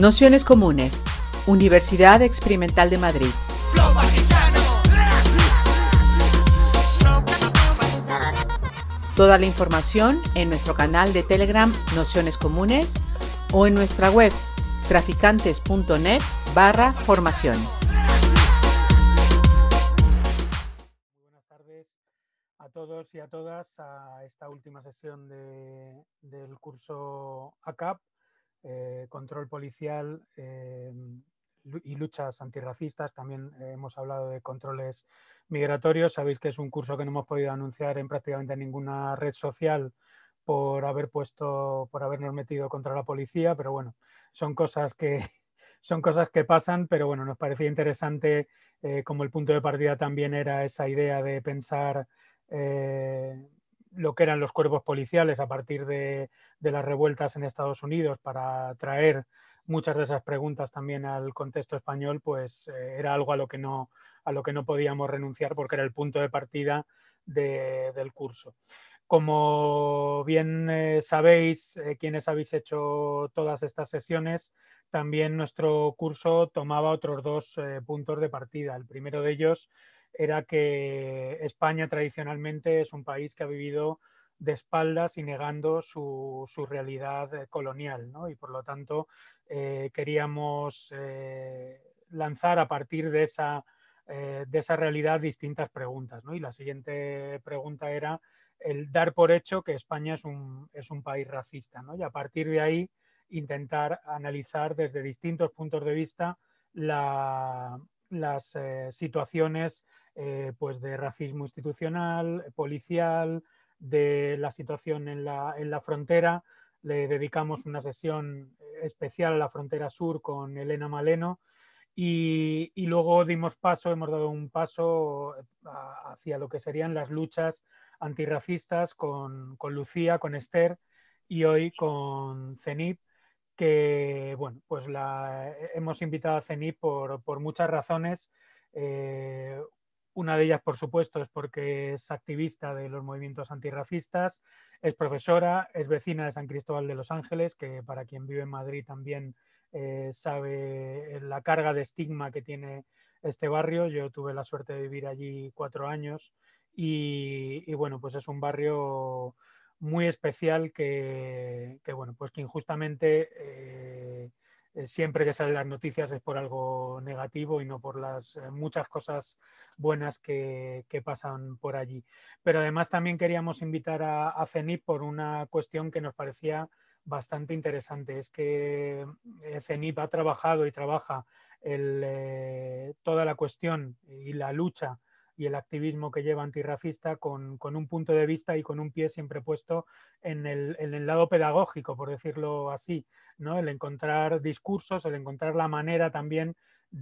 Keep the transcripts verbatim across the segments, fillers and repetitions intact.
Nociones Comunes, Universidad Experimental de Madrid. Toda la información en nuestro canal de Telegram Nociones Comunes o en nuestra web traficantes.net barra formación. Muy buenas tardes a todos y a todas a esta última sesión de, del curso A C A P, eh, Control Policial eh, y Luchas Antirracistas. También eh, hemos hablado de controles migratorios. Sabéis que es un curso que no hemos podido anunciar en prácticamente ninguna red social por haber puesto, por habernos metido contra la policía, pero bueno, son cosas que, son cosas que pasan, pero bueno, nos parecía interesante, eh, como el punto de partida también era esa idea de pensar eh, lo que eran los cuerpos policiales a partir de, de las revueltas en Estados Unidos para traer muchas de esas preguntas también al contexto español, pues eh, era algo a lo que no, a lo que no podíamos renunciar porque era el punto de partida de, del curso. Como bien eh, sabéis, eh, quienes habéis hecho todas estas sesiones, también nuestro curso tomaba otros dos eh, puntos de partida. El primero de ellos era que España tradicionalmente es un país que ha vivido de espaldas y negando su, su realidad eh, colonial, ¿no? Y por lo tanto eh, queríamos eh, lanzar a partir de esa, eh, de esa realidad distintas preguntas, ¿no? Y la siguiente pregunta era el dar por hecho que España es un, es un país racista, ¿no? Y a partir de ahí intentar analizar desde distintos puntos de vista la, las eh, situaciones eh, pues de racismo institucional, policial, de la situación en la, en la frontera. Le dedicamos una sesión especial a la frontera sur con Elena Maleno. Y, y, luego dimos paso, hemos dado un paso hacia lo que serían las luchas antirracistas con, con Lucía, con Esther y hoy con CENIP, que bueno, pues la, hemos invitado a CENIP por, por muchas razones. Eh, una de ellas, por supuesto, es porque es activista de los movimientos antirracistas, es profesora, es vecina de San Cristóbal de los Ángeles, que para quien vive en Madrid también eh, sabe la carga de estigma que tiene este barrio. Yo tuve la suerte de vivir allí cuatro años y, y bueno, pues es un barrio muy especial que, que bueno, pues que injustamente eh, siempre que salen las noticias es por algo negativo y no por las eh, muchas cosas buenas que, que, pasan por allí. Pero además también queríamos invitar a, a CENIP por una cuestión que nos parecía bastante interesante. Es que CENIP ha trabajado y trabaja el, eh, toda la cuestión y la lucha y el activismo que lleva antirracista con, con un punto de vista y con un pie siempre puesto en el, en el lado pedagógico, por decirlo así, ¿no? El encontrar discursos, el encontrar la manera también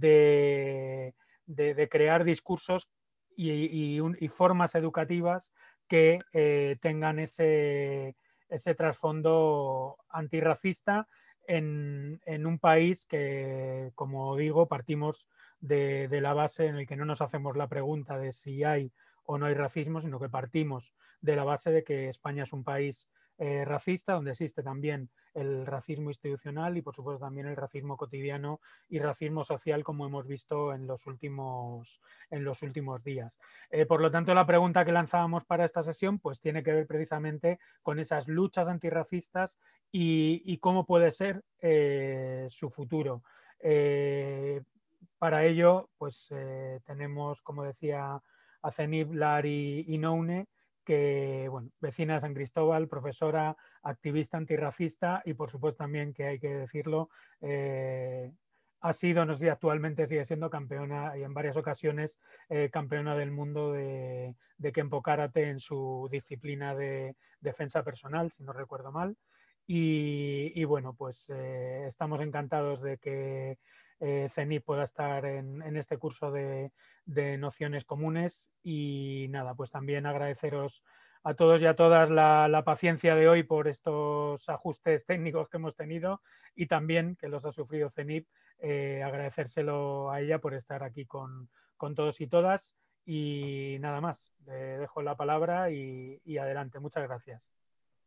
de, de, de crear discursos y, y, un, y formas educativas que eh, tengan ese, ese trasfondo antirracista en, en un país que, como digo, partimos de, de la base en el que no nos hacemos la pregunta de si hay o no hay racismo, sino que partimos de la base de que España es un país eh, racista, donde existe también el racismo institucional y por supuesto también el racismo cotidiano y racismo social, como hemos visto en los últimos, en los últimos días. Eh, por lo tanto, la pregunta que lanzábamos para esta sesión pues tiene que ver precisamente con esas luchas antirracistas y, y cómo puede ser eh, su futuro. Eh, para ello, pues eh, tenemos, como decía, a CENIP, Lari y Noune, que, bueno, vecina de San Cristóbal, profesora, activista antirracista y, por supuesto, también, que hay que decirlo, eh, ha sido, no sé si actualmente sigue siendo campeona y en varias ocasiones eh, campeona del mundo de, de Kenpo Karate en su disciplina de defensa personal, si no recuerdo mal. Y, y bueno, pues eh, estamos encantados de que eh, CENIP pueda estar en, en este curso de, de nociones comunes y nada, pues también agradeceros a todos y a todas la, la paciencia de hoy por estos ajustes técnicos que hemos tenido y también que los ha sufrido CENIP, eh, agradecérselo a ella por estar aquí con, con todos y todas y nada más, le dejo la palabra y, y adelante, muchas gracias.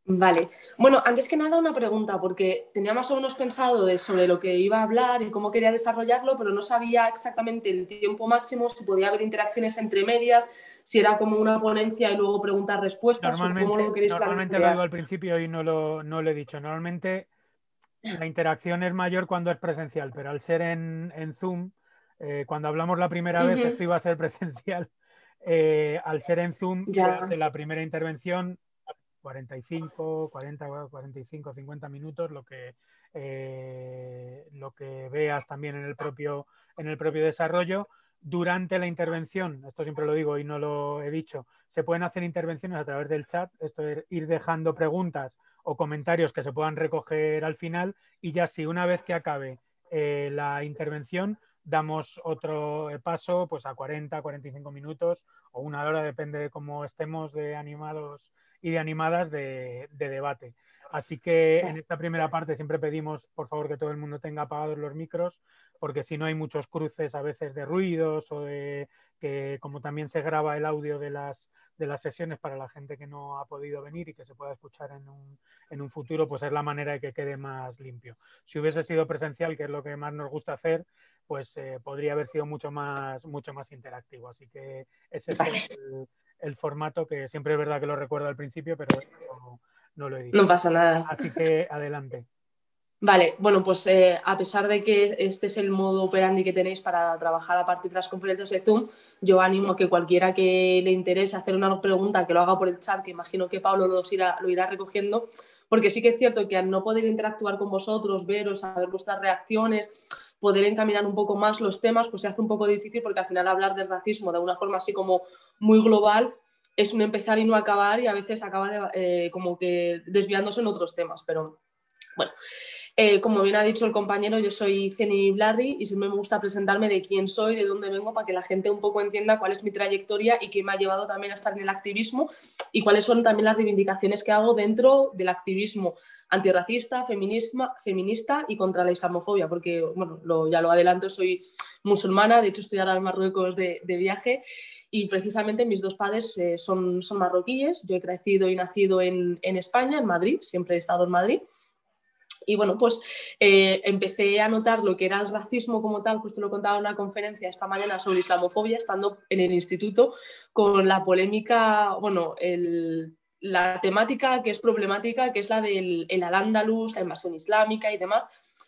Vale. Bueno, antes que nada una pregunta, porque tenía más o menos pensado de sobre lo que iba a hablar y cómo quería desarrollarlo, pero no sabía exactamente el tiempo máximo, si podía haber interacciones entre medias, si era como una ponencia y luego preguntas-respuestas o cómo lo Normalmente, queréis normalmente lo digo plantear. al principio y no lo, no lo he dicho. Normalmente la interacción es mayor cuando es presencial, pero al ser en, en Zoom, eh, cuando hablamos la primera vez, Ujú. esto iba a ser presencial. Eh, al ser en Zoom, se hace Ya, la primera intervención cuarenta y cinco, cuarenta, cuarenta y cinco, cincuenta minutos, lo que, eh, lo que veas también en el propio, en el propio desarrollo. Durante la intervención, esto siempre lo digo y no lo he dicho, se pueden hacer intervenciones a través del chat, esto es ir dejando preguntas o comentarios que se puedan recoger al final y ya si una vez que acabe eh, la intervención damos otro paso pues a cuarenta, cuarenta y cinco minutos o una hora, depende de cómo estemos de animados y de animadas de, de debate. Así que en esta primera parte siempre pedimos, por favor, que todo el mundo tenga apagados los micros, porque si no hay muchos cruces a veces de ruidos o de que como también se graba el audio de las, de las sesiones para la gente que no ha podido venir y que se pueda escuchar en un, en un futuro, pues es la manera de que quede más limpio. Si hubiese sido presencial, que es lo que más nos gusta hacer, pues eh, podría haber sido mucho más, mucho más interactivo. Así que ese es vale, el, el formato que siempre es verdad que lo recuerdo al principio, pero no, no lo he dicho. no pasa nada. Así que adelante. Vale, bueno, pues eh, a pesar de que este es el modo operandi que tenéis para trabajar a partir de las conferencias de Zoom, yo animo a que cualquiera que le interese hacer una pregunta, que lo haga por el chat, que imagino que Pablo los irá, lo irá recogiendo, porque sí que es cierto que al no poder interactuar con vosotros, veros, saber vuestras reacciones, poder encaminar un poco más los temas, pues se hace un poco difícil porque al final hablar del racismo de una forma así como muy global es un empezar y no acabar y a veces acaba de, eh, como que desviándose en otros temas, pero bueno. Eh, como bien ha dicho el compañero, yo soy Ceni Blarri y siempre me gusta presentarme de quién soy, de dónde vengo, para que la gente un poco entienda cuál es mi trayectoria y qué me ha llevado también a estar en el activismo y cuáles son también las reivindicaciones que hago dentro del activismo antirracista, feminista y contra la islamofobia, porque bueno, lo, ya lo adelanto, soy musulmana, de hecho estoy ahora en Marruecos de, de viaje y precisamente mis dos padres eh, son, son marroquíes, yo he crecido y nacido en, en España, en Madrid, siempre he estado en Madrid. Y bueno, pues eh, empecé a notar lo que era el racismo como tal, pues te lo contaba en una conferencia esta mañana sobre islamofobia, estando en el instituto, con la polémica, bueno, el, la temática que es problemática, que es la del el Al-Ándalus, la invasión islámica y demás.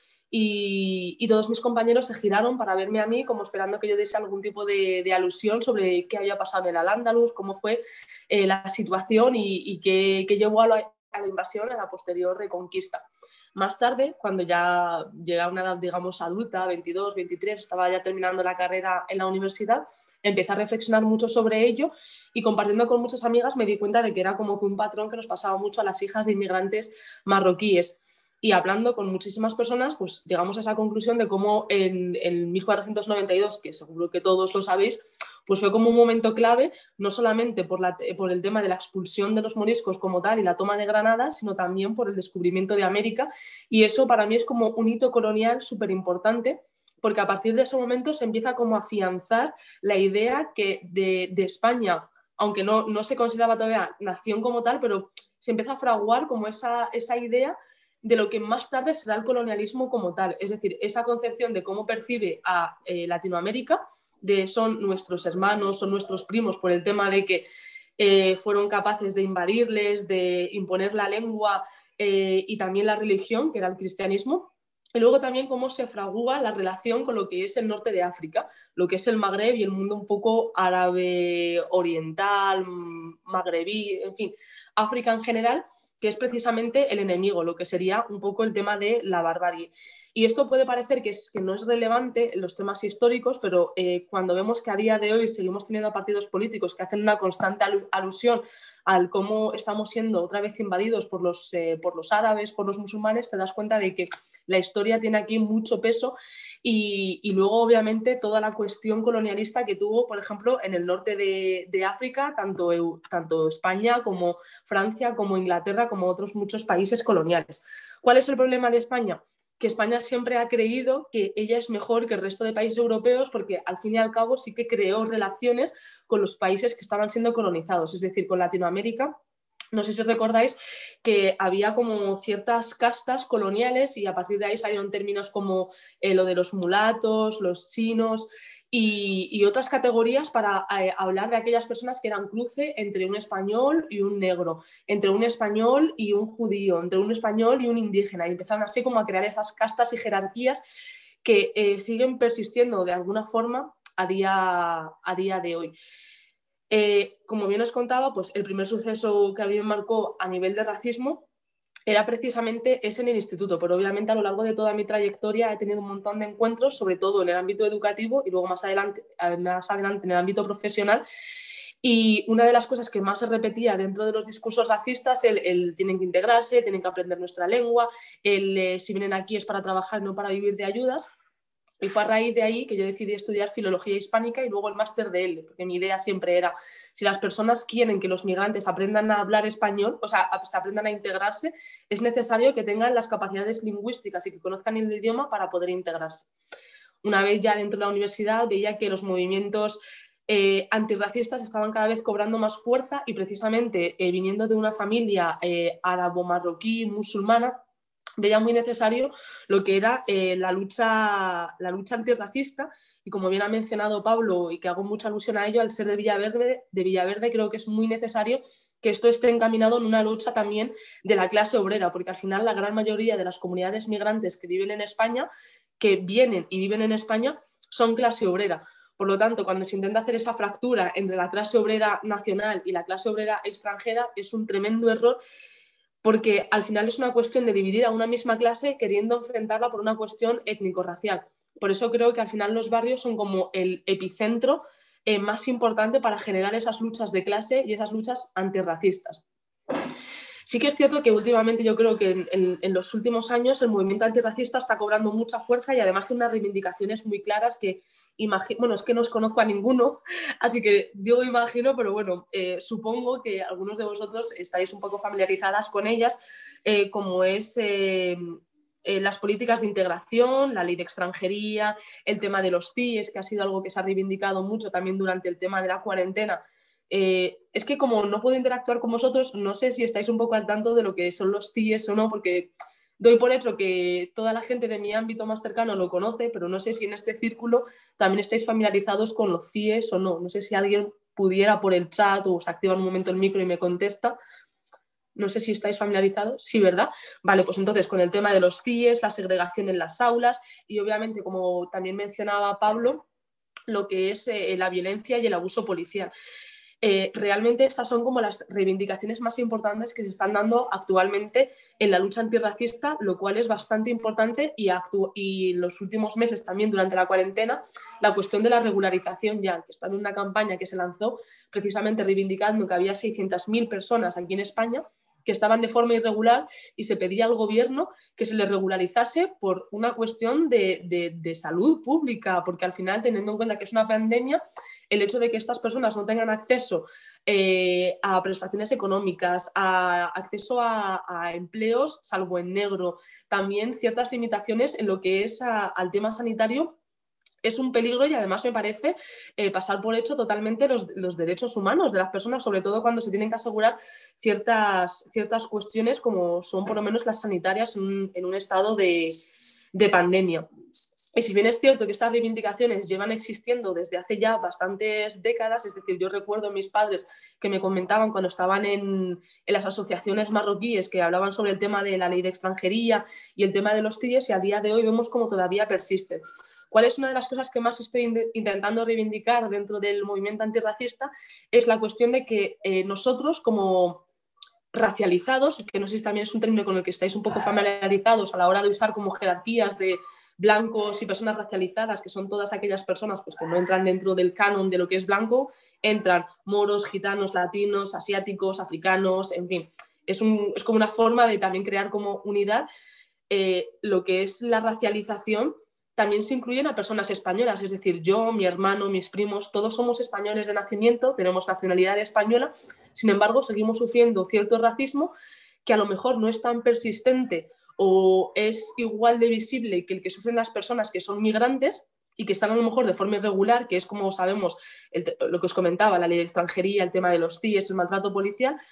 Y, y, todos mis compañeros se giraron para verme a mí como esperando que yo diese algún tipo de, de alusión sobre qué había pasado en el Al-Ándalus, cómo fue eh, la situación y, y qué, qué llevó a la, a la invasión, a la posterior reconquista. Más tarde, cuando ya llegué a una edad, digamos, adulta, veintidós, veintitrés, estaba ya terminando la carrera en la universidad, empecé a reflexionar mucho sobre ello y compartiendo con muchas amigas me di cuenta de que era como que un patrón que nos pasaba mucho a las hijas de inmigrantes marroquíes. Y hablando con muchísimas personas, pues llegamos a esa conclusión de cómo en, en mil cuatrocientos noventa y dos, que seguro que todos lo sabéis, pues fue como un momento clave, no solamente por, la, por el tema de la expulsión de los moriscos como tal y la toma de Granada, sino también por el descubrimiento de América. Y eso para mí es como un hito colonial súper importante, porque a partir de ese momento se empieza como a afianzar la idea que de, de España, aunque no, no se consideraba todavía nación como tal, pero se empieza a fraguar como esa, esa idea de lo que más tarde será el colonialismo como tal, es decir, esa concepción de cómo percibe a eh, Latinoamérica, de son nuestros hermanos, son nuestros primos, por el tema de que eh, fueron capaces de invadirles, de imponer la lengua eh, y también la religión, que era el cristianismo, y luego también cómo se fragua la relación con lo que es el norte de África, lo que es el Magreb y el mundo un poco árabe oriental, magrebí, en fin, África en general, que es precisamente el enemigo, lo que sería un poco el tema de la barbarie. Y esto puede parecer que, es, que no es relevante en los temas históricos, pero eh, cuando vemos que a día de hoy seguimos teniendo partidos políticos que hacen una constante alusión al cómo estamos siendo otra vez invadidos por los, eh, por los árabes, por los musulmanes, te das cuenta de que la historia tiene aquí mucho peso y, y luego obviamente toda la cuestión colonialista que tuvo, por ejemplo, en el norte de, de África, tanto, tanto España como Francia, como Inglaterra, como otros muchos países coloniales. ¿Cuál es el problema de España? Que España siempre ha creído que ella es mejor que el resto de países europeos porque al fin y al cabo sí que creó relaciones con los países que estaban siendo colonizados, es decir, con Latinoamérica. no sé si recordáis que había como ciertas castas coloniales y a partir de ahí salieron términos como eh, lo de los mulatos, los chinos y, y otras categorías para eh, hablar de aquellas personas que eran cruce entre un español y un negro, entre un español y un judío, entre un español y un indígena. Y empezaron así como a crear esas castas y jerarquías que eh, siguen persistiendo de alguna forma a día, a día de hoy. Eh, como bien os contaba, pues el primer suceso que a mí me marcó a nivel de racismo era precisamente ese en el instituto, pero obviamente a lo largo de toda mi trayectoria he tenido un montón de encuentros, sobre todo en el ámbito educativo y luego más adelante, más adelante en el ámbito profesional. Y una de las cosas que más se repetía dentro de los discursos racistas, el, el tienen que integrarse, tienen que aprender nuestra lengua, el eh, si vienen aquí es para trabajar, no para vivir de ayudas. Y fue a raíz de ahí que yo decidí estudiar filología hispánica y luego el máster de L, porque mi idea siempre era, si las personas quieren que los migrantes aprendan a hablar español, o sea, se aprendan a integrarse, es necesario que tengan las capacidades lingüísticas y que conozcan el idioma para poder integrarse. Una vez ya dentro de la universidad veía que los movimientos eh, antirracistas estaban cada vez cobrando más fuerza y precisamente eh, viniendo de una familia eh, árabo-marroquí musulmana, veía muy necesario lo que era eh, la, lucha, la lucha antirracista y como bien ha mencionado Pablo y que hago mucha alusión a ello, al ser de Villaverde, de Villaverde creo que es muy necesario que esto esté encaminado en una lucha también de la clase obrera, porque al final la gran mayoría de las comunidades migrantes que viven en España, que vienen y viven en España, son clase obrera. Por lo tanto, cuando se intenta hacer esa fractura entre la clase obrera nacional y la clase obrera extranjera, es un tremendo error porque al final es una cuestión de dividir a una misma clase queriendo enfrentarla por una cuestión étnico-racial. Por eso creo que al final los barrios son como el epicentro eh, más importante para generar esas luchas de clase y esas luchas antirracistas. Sí que es cierto que últimamente yo creo que en, en, en los últimos años el movimiento antirracista está cobrando mucha fuerza y además tiene unas reivindicaciones muy claras que imagino, bueno, es que no os conozco a ninguno, así que digo imagino, pero bueno, eh, supongo que algunos de vosotros estáis un poco familiarizadas con ellas, eh, como es eh, eh, las políticas de integración, la ley de extranjería, el tema de los C I E S, que ha sido algo que se ha reivindicado mucho también durante el tema de la cuarentena. Eh, es que como no puedo interactuar con vosotros, no sé si estáis un poco al tanto de lo que son los C I E S o no, porque doy por hecho que toda la gente de mi ámbito más cercano lo conoce, pero no sé si en este círculo también estáis familiarizados con los C I E S o no. No sé si alguien pudiera por el chat o se activa en un momento el micro y me contesta. No sé si estáis familiarizados. Sí, ¿verdad? Vale, pues entonces con el tema de los C I E S, la segregación en las aulas y obviamente, como también mencionaba Pablo, lo que es eh, la violencia y el abuso policial. Eh, realmente estas son como las reivindicaciones más importantes que se están dando actualmente en la lucha antirracista, lo cual es bastante importante y, actu y los últimos meses también durante la cuarentena la cuestión de la regularización ya, que está en una campaña que se lanzó precisamente reivindicando que había seiscientas mil personas aquí en España que estaban de forma irregular y se pedía al gobierno que se les regularizase por una cuestión de, de, de salud pública, porque al final, teniendo en cuenta que es una pandemia, el hecho de que estas personas no tengan acceso eh, a prestaciones económicas, a acceso a, a empleos, salvo en negro, también ciertas limitaciones en lo que es a, al tema sanitario, es un peligro y además me parece eh, pasar por hecho totalmente los, los derechos humanos de las personas, sobre todo cuando se tienen que asegurar ciertas, ciertas cuestiones como son por lo menos las sanitarias en un, en un estado de, de pandemia. Y si bien es cierto que estas reivindicaciones llevan existiendo desde hace ya bastantes décadas, es decir, yo recuerdo a mis padres que me comentaban cuando estaban en, en las asociaciones marroquíes que hablaban sobre el tema de la ley de extranjería y el tema de los C I E S y a día de hoy vemos como todavía persiste. ¿Cuál es una de las cosas que más estoy intentando reivindicar dentro del movimiento antirracista? Es la cuestión de que eh, nosotros como racializados, que no sé si también es un término con el que estáis un poco familiarizados a la hora de usar como jerarquías de blancos y personas racializadas, que son todas aquellas personas pues, que no entran dentro del canon de lo que es blanco, entran moros, gitanos, latinos, asiáticos, africanos, en fin. Es, un, es como una forma de también crear como unidad. Eh, lo que es la racialización también se incluyen a personas españolas, es decir, yo, mi hermano, mis primos, todos somos españoles de nacimiento, tenemos nacionalidad española, sin embargo, seguimos sufriendo cierto racismo que a lo mejor no es tan persistente o es igual de visible que el que sufren las personas que son migrantes y que están a lo mejor de forma irregular, que es como sabemos el, lo que os comentaba, la ley de extranjería, el tema de los C I E S, el maltrato policial,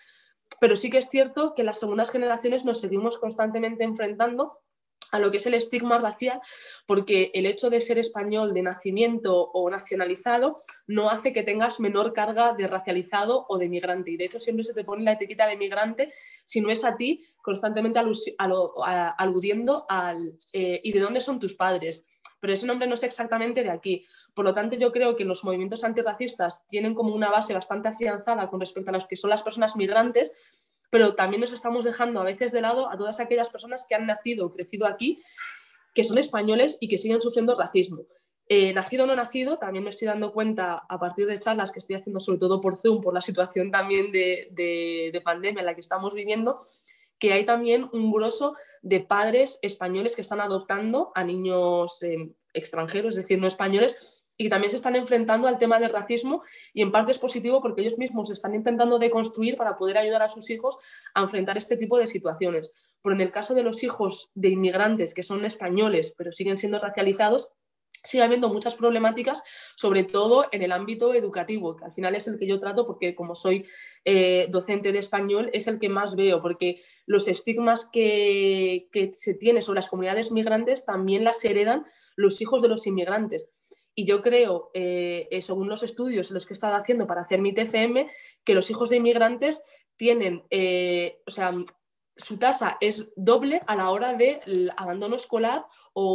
pero sí que es cierto que las segundas generaciones nos seguimos constantemente enfrentando a lo que es el estigma racial, porque el hecho de ser español de nacimiento o nacionalizado no hace que tengas menor carga de racializado o de migrante. Y de hecho siempre se te pone la etiqueta de migrante, si no es a ti, constantemente alus- alo- a- aludiendo al eh, ¿y de dónde son tus padres? Pero ese nombre no es exactamente de aquí. Por lo tanto, yo creo que los movimientos antirracistas tienen como una base bastante afianzada con respecto a los que son las personas migrantes, pero también nos estamos dejando a veces de lado a todas aquellas personas que han nacido o crecido aquí, que son españoles y que siguen sufriendo racismo. Eh, nacido o no nacido, también me estoy dando cuenta a partir de charlas que estoy haciendo sobre todo por Zoom, por la situación también de, de, de pandemia en la que estamos viviendo, que hay también un grosso de padres españoles que están adoptando a niños eh, extranjeros, es decir, no españoles, y también se están enfrentando al tema del racismo, y en parte es positivo porque ellos mismos están intentando deconstruir para poder ayudar a sus hijos a enfrentar este tipo de situaciones. Pero en el caso de los hijos de inmigrantes que son españoles pero siguen siendo racializados, sigue habiendo muchas problemáticas, sobre todo en el ámbito educativo, que al final es el que yo trato porque como soy eh, docente de español es el que más veo, porque los estigmas que, que se tienen sobre las comunidades migrantes también las heredan los hijos de los inmigrantes. Y yo creo, eh, según los estudios en los que he estado haciendo para hacer mi T F M, que los hijos de inmigrantes tienen, eh, o sea, su tasa es doble a la hora del abandono escolar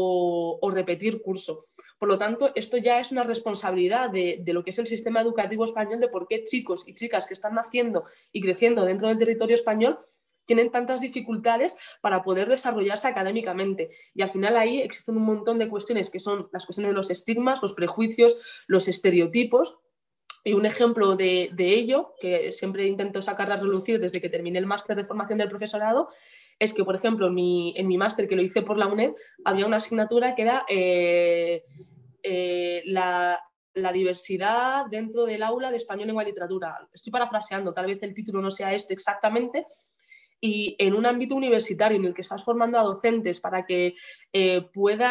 o, o repetir curso. Por lo tanto, esto ya es una responsabilidad de, de lo que es el sistema educativo español, de por qué chicos y chicas que están naciendo y creciendo dentro del territorio español tienen tantas dificultades para poder desarrollarse académicamente. Y al final ahí existen un montón de cuestiones que son las cuestiones de los estigmas, los prejuicios, los estereotipos. Y un ejemplo de, de ello, que siempre intento sacar a relucir desde que terminé el máster de formación del profesorado, es que, por ejemplo, en mi, en mi máster, que lo hice por la UNED, había una asignatura que era eh, eh, la, la diversidad dentro del aula de español, lengua y literatura. Estoy parafraseando, tal vez el título no sea este exactamente, y en un ámbito universitario en el que estás formando a docentes para que eh,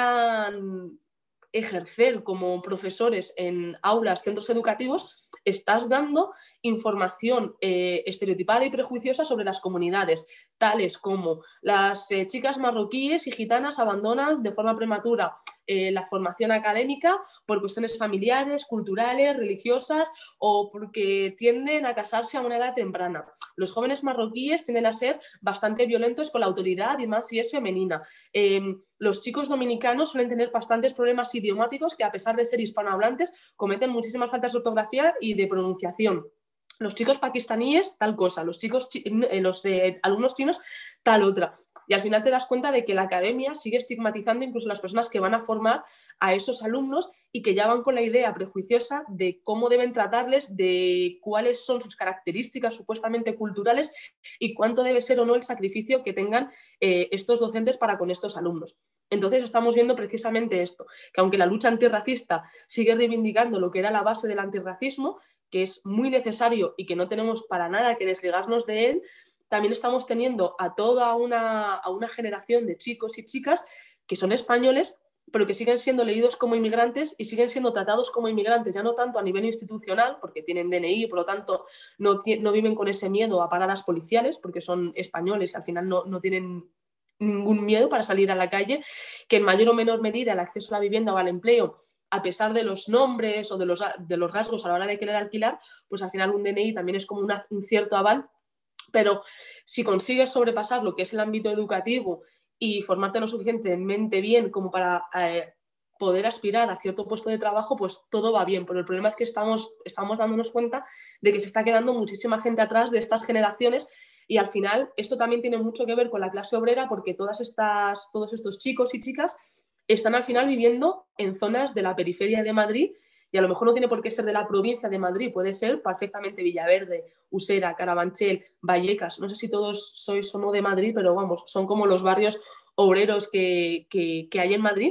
puedan ejercer como profesores en aulas, centros educativos, estás dando información eh, estereotipada y prejuiciosa sobre las comunidades, tales como las eh, chicas marroquíes y gitanas abandonan de forma prematura eh, la formación académica por cuestiones familiares, culturales, religiosas o porque tienden a casarse a una edad temprana. Los jóvenes marroquíes tienden a ser bastante violentos con la autoridad y más si es femenina. Eh, los chicos dominicanos suelen tener bastantes problemas idiomáticos que, a pesar de ser hispanohablantes, cometen muchísimas faltas de ortografía y de pronunciación. Los chicos pakistaníes, tal cosa, los, chicos, eh, los eh, alumnos chinos, tal otra. Y al final te das cuenta de que la academia sigue estigmatizando incluso las personas que van a formar a esos alumnos y que ya van con la idea prejuiciosa de cómo deben tratarles, de cuáles son sus características supuestamente culturales y cuánto debe ser o no el sacrificio que tengan eh, estos docentes para con estos alumnos. Entonces estamos viendo precisamente esto, que aunque la lucha antirracista sigue reivindicando lo que era la base del antirracismo, que es muy necesario y que no tenemos para nada que desligarnos de él, también estamos teniendo a toda una, a una generación de chicos y chicas que son españoles, pero que siguen siendo leídos como inmigrantes y siguen siendo tratados como inmigrantes, ya no tanto a nivel institucional, porque tienen D N I, por lo tanto no, no viven con ese miedo a paradas policiales, porque son españoles y al final no, no tienen ningún miedo para salir a la calle, que en mayor o menor medida el acceso a la vivienda o al empleo, a pesar de los nombres o de los, de los rasgos a la hora de querer alquilar, pues al final un D N I también es como una, un cierto aval. Pero si consigues sobrepasar lo que es el ámbito educativo y formarte lo suficientemente bien como para eh, poder aspirar a cierto puesto de trabajo, pues todo va bien. Pero el problema es que estamos, estamos dándonos cuenta de que se está quedando muchísima gente atrás de estas generaciones y al final esto también tiene mucho que ver con la clase obrera porque todas estas, todos estos chicos y chicas están al final viviendo en zonas de la periferia de Madrid y a lo mejor no tiene por qué ser de la provincia de Madrid, puede ser perfectamente Villaverde, Usera, Carabanchel, Vallecas. No sé si todos sois o no de Madrid, pero vamos, son como los barrios obreros que, que, que hay en Madrid.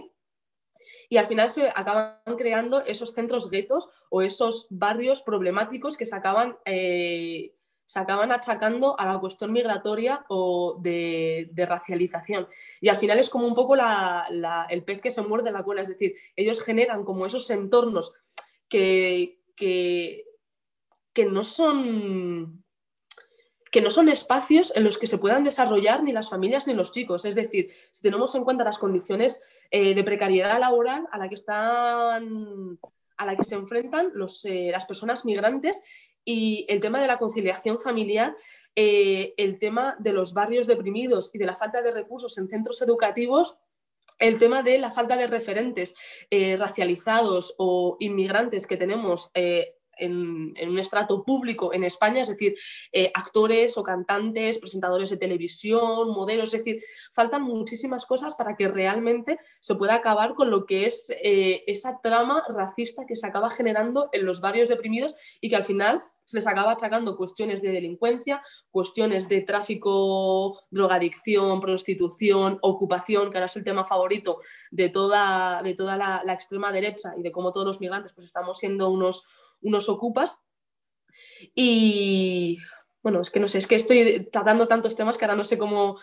Y al final se acaban creando esos centros guetos o esos barrios problemáticos que se acaban, eh, se acaban achacando a la cuestión migratoria o de, de racialización. Y al final es como un poco la, la, el pez que se muerde la cola, es decir, ellos generan como esos entornos que, que, que no son... que no son espacios en los que se puedan desarrollar ni las familias ni los chicos. Es decir, si tenemos en cuenta las condiciones eh, de precariedad laboral a la que están, a la que se enfrentan los, eh, las personas migrantes, y el tema de la conciliación familiar, eh, el tema de los barrios deprimidos y de la falta de recursos en centros educativos, el tema de la falta de referentes eh, racializados o inmigrantes que tenemos eh, en, en un estrato público en España, es decir, eh, actores o cantantes, presentadores de televisión, modelos, es decir, faltan muchísimas cosas para que realmente se pueda acabar con lo que es eh, esa trama racista que se acaba generando en los barrios deprimidos y que al final se les acaba achacando cuestiones de delincuencia, cuestiones de tráfico, drogadicción, prostitución, ocupación, que ahora es el tema favorito de toda, de toda la, la extrema derecha y de cómo todos los migrantes pues, estamos siendo unos, unos ocupas. Y bueno, es que no sé, es que estoy tratando tantos temas que ahora no sé cómo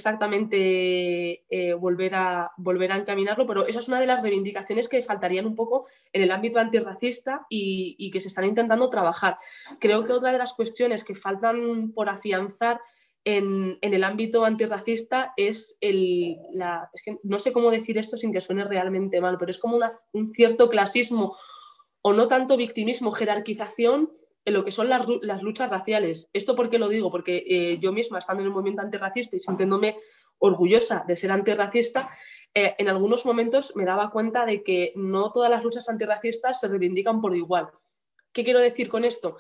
exactamente eh, volver, a, volver a encaminarlo, pero esa es una de las reivindicaciones que faltarían un poco en el ámbito antirracista y, y que se están intentando trabajar. Creo que otra de las cuestiones que faltan por afianzar en, en el ámbito antirracista es el... La, es que no sé cómo decir esto sin que suene realmente mal, pero es como una, un cierto clasismo o no tanto victimismo, jerarquización en lo que son las, las luchas raciales. ¿Esto por qué lo digo? Porque eh, yo misma, estando en el movimiento antirracista y sintiéndome orgullosa de ser antirracista, eh, en algunos momentos me daba cuenta de que no todas las luchas antirracistas se reivindican por igual. ¿Qué quiero decir con esto?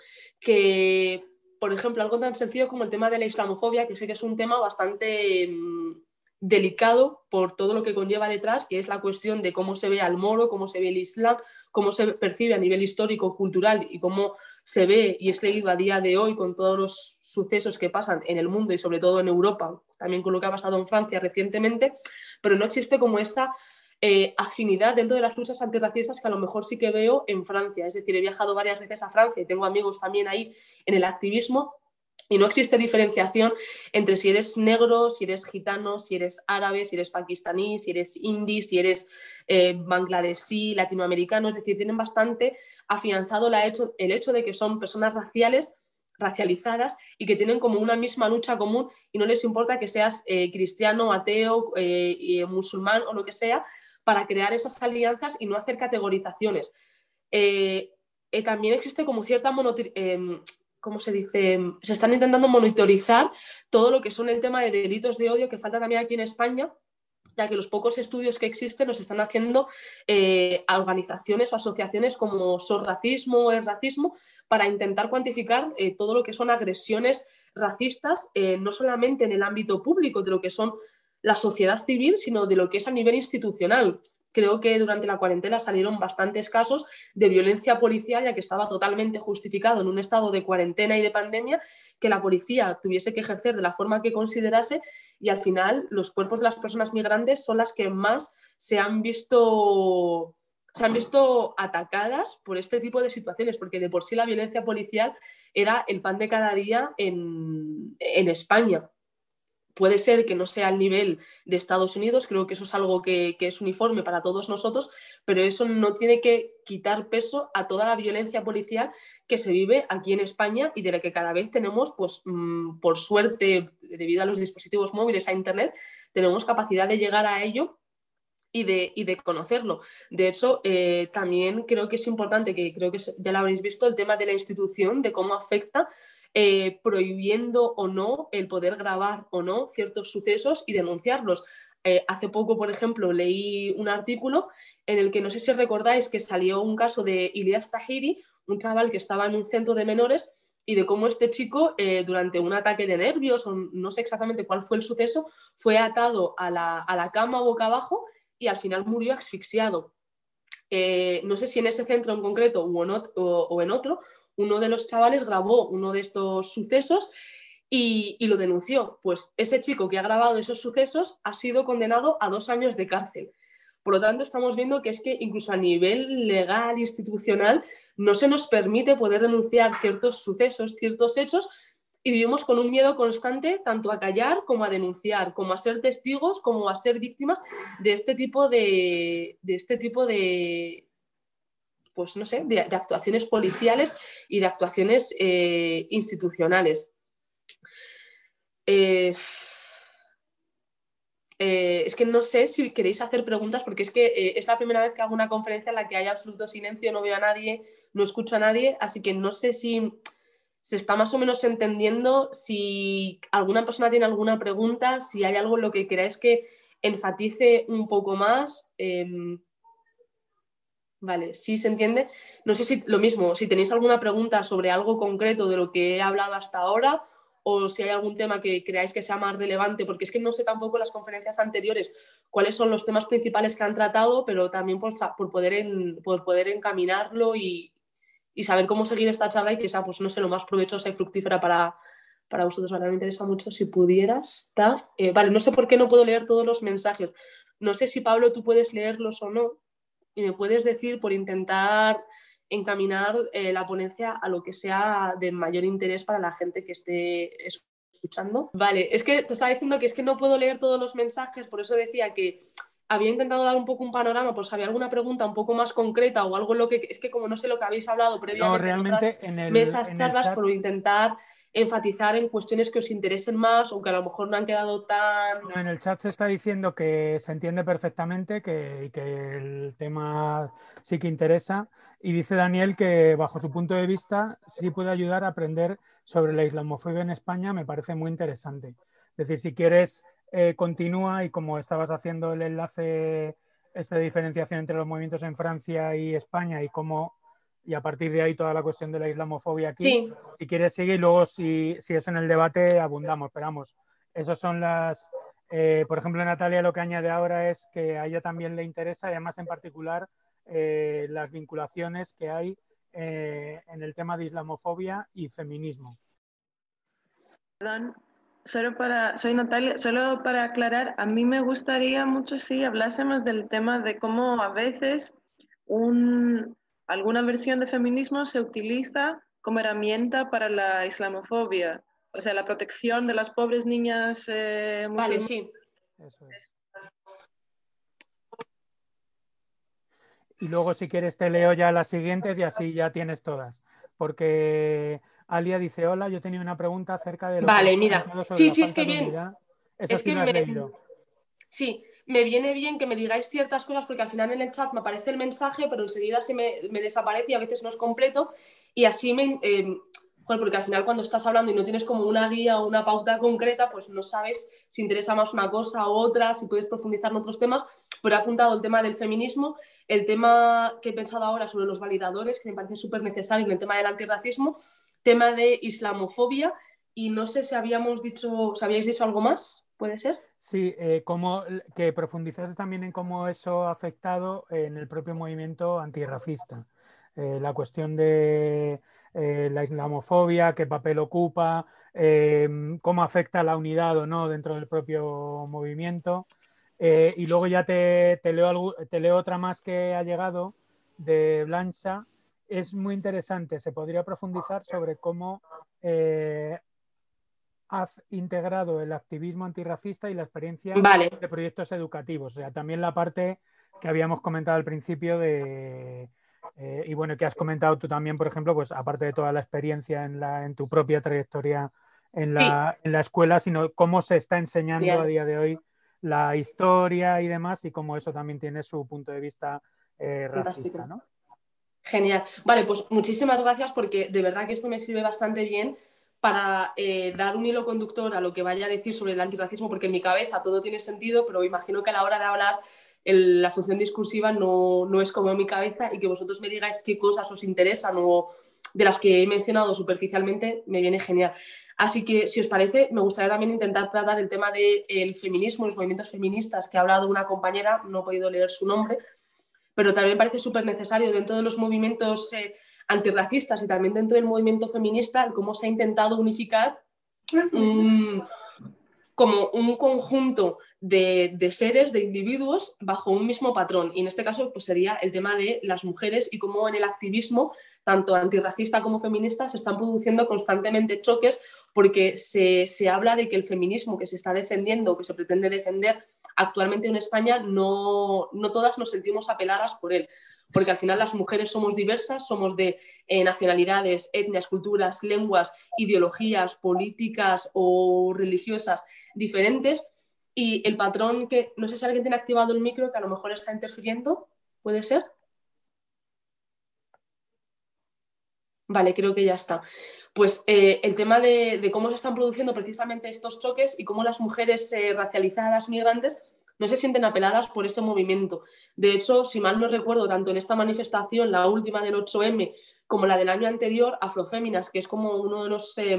Que, por ejemplo, algo tan sencillo como el tema de la islamofobia, que sé que es un tema bastante mmm, delicado por todo lo que conlleva detrás, que es la cuestión de cómo se ve al moro, cómo se ve el islam, cómo se percibe a nivel histórico, cultural y cómo se ve y es leído a día de hoy con todos los sucesos que pasan en el mundo y sobre todo en Europa, también con lo que ha pasado en Francia recientemente, pero no existe como esa eh, afinidad dentro de las luchas antirracistas que a lo mejor sí que veo en Francia. Es decir, he viajado varias veces a Francia y tengo amigos también ahí en el activismo y no existe diferenciación entre si eres negro, si eres gitano, si eres árabe, si eres pakistaní, si eres hindi, si eres eh, bangladesí, latinoamericano. Es decir, tienen bastante afianzado la hecho, el hecho de que son personas raciales, racializadas y que tienen como una misma lucha común y no les importa que seas eh, cristiano, ateo, eh, eh, musulmán o lo que sea, para crear esas alianzas y no hacer categorizaciones. Eh, eh, también existe como cierta monotir eh, ¿cómo se dice? Se están intentando monitorizar todo lo que son el tema de delitos de odio que falta también aquí en España, ya que los pocos estudios que existen los están haciendo eh, a organizaciones o asociaciones como SOS Racismo o Es Racismo para intentar cuantificar eh, todo lo que son agresiones racistas, eh, no solamente en el ámbito público de lo que son la sociedad civil, sino de lo que es a nivel institucional. Creo que durante la cuarentena salieron bastantes casos de violencia policial, ya que estaba totalmente justificado en un estado de cuarentena y de pandemia que la policía tuviese que ejercer de la forma que considerase y al final los cuerpos de las personas migrantes son las que más se han visto, se han visto atacadas por este tipo de situaciones, porque de por sí la violencia policial era el pan de cada día en, en España. Puede ser que no sea al nivel de Estados Unidos, creo que eso es algo que, que es uniforme para todos nosotros, pero eso no tiene que quitar peso a toda la violencia policial que se vive aquí en España y de la que cada vez tenemos, pues mmm, por suerte, debido a los dispositivos móviles, a Internet, tenemos capacidad de llegar a ello y de, y de conocerlo. De hecho, eh, también creo que es importante, que creo que ya lo habréis visto, el tema de la institución, de cómo afecta Eh, prohibiendo o no el poder grabar o no ciertos sucesos y denunciarlos. Eh, hace poco, por ejemplo, leí un artículo en el que no sé si recordáis que salió un caso de Ilyas Tahiri, un chaval que estaba en un centro de menores y de cómo este chico, eh, durante un ataque de nervios, o no sé exactamente cuál fue el suceso, fue atado a la, a la cama boca abajo y al final murió asfixiado. Eh, no sé si en ese centro en concreto o en otro, o, o en otro uno de los chavales grabó uno de estos sucesos y, y lo denunció. Pues ese chico que ha grabado esos sucesos ha sido condenado a dos años de cárcel. Por lo tanto, estamos viendo que es que incluso a nivel legal, institucional, no se nos permite poder denunciar ciertos sucesos, ciertos hechos, y vivimos con un miedo constante tanto a callar como a denunciar, como a ser testigos, como a ser víctimas de este tipo de, de, este tipo de pues no sé, de, de actuaciones policiales y de actuaciones eh, institucionales. Eh, eh, es que no sé si queréis hacer preguntas, porque es que eh, es la primera vez que hago una conferencia en la que hay absoluto silencio, no veo a nadie, no escucho a nadie, así que no sé si se está más o menos entendiendo, si alguna persona tiene alguna pregunta, si hay algo en lo que queráis que enfatice un poco más. Eh, vale, sí se entiende. No sé si lo mismo, si tenéis alguna pregunta sobre algo concreto de lo que he hablado hasta ahora, o si hay algún tema que creáis que sea más relevante, porque es que no sé tampoco en las conferencias anteriores cuáles son los temas principales que han tratado, pero también por, por, poder, en, por poder encaminarlo y, y saber cómo seguir esta charla y que sea, pues no sé, lo más provechosa y fructífera para, para vosotros. Vale, me interesa mucho si pudieras. Eh, vale, no sé por qué no puedo leer todos los mensajes. No sé si, Pablo, tú puedes leerlos o no, y me puedes decir por intentar encaminar eh, la ponencia a lo que sea de mayor interés para la gente que esté escuchando. Vale, es que te estaba diciendo que es que no puedo leer todos los mensajes, por eso decía que había intentado dar un poco un panorama, por si había alguna pregunta un poco más concreta o algo en lo que... Es que como no sé lo que habéis hablado previamente No, realmente en otras en el, mesas, en charlas, el chat... por intentar enfatizar en cuestiones que os interesen más o que a lo mejor no han quedado tan... No, en el chat se está diciendo que se entiende perfectamente, que, que el tema sí que interesa, y dice Daniel que bajo su punto de vista sí puede ayudar a aprender sobre la islamofobia en España, me parece muy interesante. Es decir, si quieres, eh, continúa, y como estabas haciendo el enlace, esta diferenciación entre los movimientos en Francia y España y cómo, y a partir de ahí toda la cuestión de la islamofobia aquí, Sí. si quieres sigue y luego si, si es en el debate abundamos, pero vamos, esas son las... Eh, por ejemplo, Natalia lo que añade ahora es que a ella también le interesa, y además en particular eh, las vinculaciones que hay eh, en el tema de islamofobia y feminismo. Perdón, solo para, soy Natalia, solo para aclarar, a mí me gustaría mucho si hablásemos del tema de cómo a veces un, alguna versión de feminismo se utiliza como herramienta para la islamofobia, o sea, la protección de las pobres niñas eh, musulmanas. Vale, sí. Eso es. Y luego, si quieres, te leo ya las siguientes y así ya tienes todas. Porque Alia dice, hola, yo tenía una pregunta acerca de lo vale, que has mira. comentado sobre Sí, la sí, es falta que de bien. unidad. Esa Es sí que la has me... leído. Sí, me viene bien que me digáis ciertas cosas porque al final en el chat me aparece el mensaje, pero enseguida se me, me desaparece y a veces no es completo. Y así me... Eh, joder, porque al final cuando estás hablando y no tienes como una guía o una pauta concreta, pues no sabes si interesa más una cosa u otra, si puedes profundizar en otros temas. Pero he apuntado el tema del feminismo, el tema que he pensado ahora sobre los validadores, que me parece súper necesario, en el tema del antirracismo, tema de islamofobia, y no sé si habíamos dicho, si habíais dicho algo más, ¿puede ser? Sí, eh, como, que profundizases también en cómo eso ha afectado en el propio movimiento antirracista. Eh, la cuestión de eh, la islamofobia, qué papel ocupa, eh, cómo afecta la unidad o no dentro del propio movimiento. Eh, y luego ya te, te, leo algo, te leo otra más que ha llegado de Blancha. Es muy interesante, se podría profundizar sobre cómo eh, has integrado el activismo antirracista y la experiencia vale. de proyectos educativos. O sea, también la parte que habíamos comentado al principio de... Eh, y bueno, que has comentado tú también, por ejemplo, pues aparte de toda la experiencia en, la, en tu propia trayectoria en la, sí. en la escuela, sino cómo se está enseñando Bien. a día de hoy la historia y demás, y cómo eso también tiene su punto de vista eh, racista, ¿no? Genial. Vale, pues muchísimas gracias porque de verdad que esto me sirve bastante bien para eh, dar un hilo conductor a lo que vaya a decir sobre el antirracismo, porque en mi cabeza todo tiene sentido, pero imagino que a la hora de hablar el, la función discursiva no, no es como en mi cabeza, y que vosotros me digáis qué cosas os interesan o de las que he mencionado superficialmente, me viene genial. Así que, si os parece, me gustaría también intentar tratar el tema del feminismo, los movimientos feministas, que ha hablado una compañera, no he podido leer su nombre, pero también me parece súper necesario dentro de los movimientos eh, antirracistas y también dentro del movimiento feminista cómo se ha intentado unificar un, como un conjunto de, de seres, de individuos bajo un mismo patrón, y en este caso pues sería el tema de las mujeres y cómo en el activismo tanto antirracista como feminista se están produciendo constantemente choques porque se, se habla de que el feminismo que se está defendiendo, que se pretende defender actualmente en España, no, no todas nos sentimos apeladas por él. porque al final las mujeres somos diversas, somos de eh, nacionalidades, etnias, culturas, lenguas, ideologías, políticas o religiosas diferentes, y el patrón que, no sé si alguien tiene activado el micro que a lo mejor está interfiriendo, ¿puede ser? Vale, creo que ya está. Pues eh, el tema de, de cómo se están produciendo precisamente estos choques y cómo las mujeres eh, racializadas migrantes no se sienten apeladas por este movimiento. De hecho, si mal no recuerdo, tanto en esta manifestación, la última del ocho eme, como la del año anterior, Afroféminas, que es como uno de los, eh,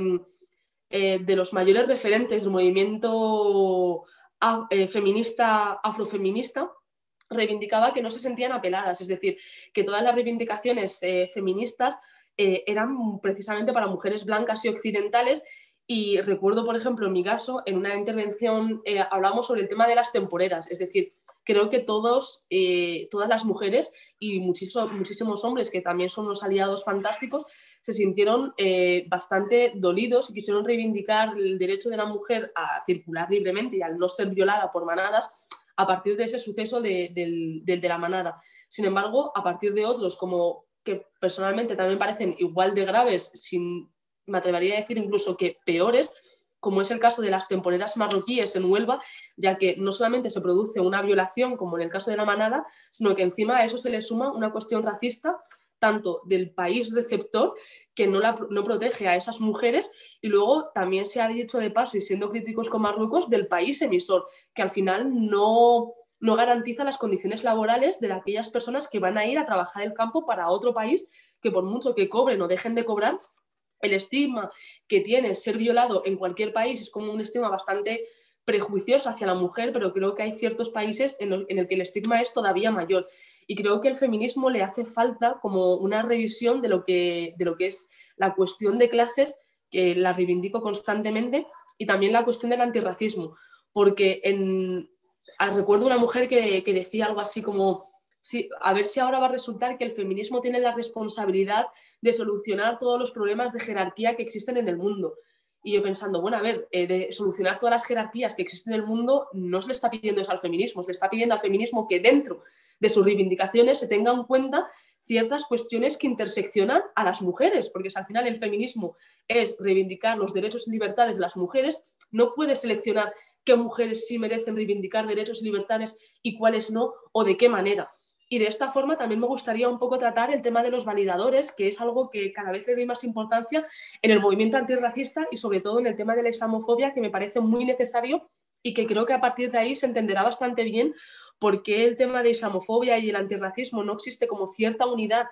eh, de los mayores referentes del movimiento a, eh, feminista, afrofeminista, reivindicaba que no se sentían apeladas, es decir, que todas las reivindicaciones eh, feministas eh, eran precisamente para mujeres blancas y occidentales. Y recuerdo, por ejemplo, en mi caso, en una intervención eh, hablamos sobre el tema de las temporeras, es decir, creo que todos, eh, todas las mujeres y muchísimos, muchísimos hombres, que también son unos aliados fantásticos, se sintieron eh, bastante dolidos y quisieron reivindicar el derecho de la mujer a circular libremente y al no ser violada por manadas a partir de ese suceso de, de, de, de la manada. Sin embargo, a partir de otros, como que personalmente también parecen igual de graves, sin, me atrevería a decir incluso que peores, como es el caso de las temporeras marroquíes en Huelva, ya que no solamente se produce una violación, como en el caso de la manada, sino que encima a eso se le suma una cuestión racista, tanto del país receptor, que no, la, no protege a esas mujeres, y luego también se ha dicho de paso, y siendo críticos con Marruecos, del país emisor, que al final no, no garantiza las condiciones laborales de aquellas personas que van a ir a trabajar el campo para otro país, que por mucho que cobren o dejen de cobrar, el estigma que tiene ser violado en cualquier país es como un estigma bastante prejuicioso hacia la mujer, pero creo que hay ciertos países en, los, en el que el estigma es todavía mayor. Y creo que al feminismo le hace falta como una revisión de lo que, de lo que es la cuestión de clases, que la reivindico constantemente, y también la cuestión del antirracismo. Porque en, recuerdo una mujer que, que decía algo así como, sí, a ver si ahora va a resultar que el feminismo tiene la responsabilidad de solucionar todos los problemas de jerarquía que existen en el mundo. Y yo pensando, bueno, a ver, eh, de solucionar todas las jerarquías que existen en el mundo, no se le está pidiendo eso al feminismo, se le está pidiendo al feminismo que dentro de sus reivindicaciones se tengan en cuenta ciertas cuestiones que interseccionan a las mujeres, porque si al final el feminismo es reivindicar los derechos y libertades de las mujeres, no puede seleccionar qué mujeres sí merecen reivindicar derechos y libertades y cuáles no, o de qué manera. Y de esta forma también me gustaría un poco tratar el tema de los validadores, que es algo que cada vez le doy más importancia en el movimiento antirracista y sobre todo en el tema de la islamofobia, que me parece muy necesario y que creo que a partir de ahí se entenderá bastante bien por qué el tema de islamofobia y el antirracismo no existe como cierta unidad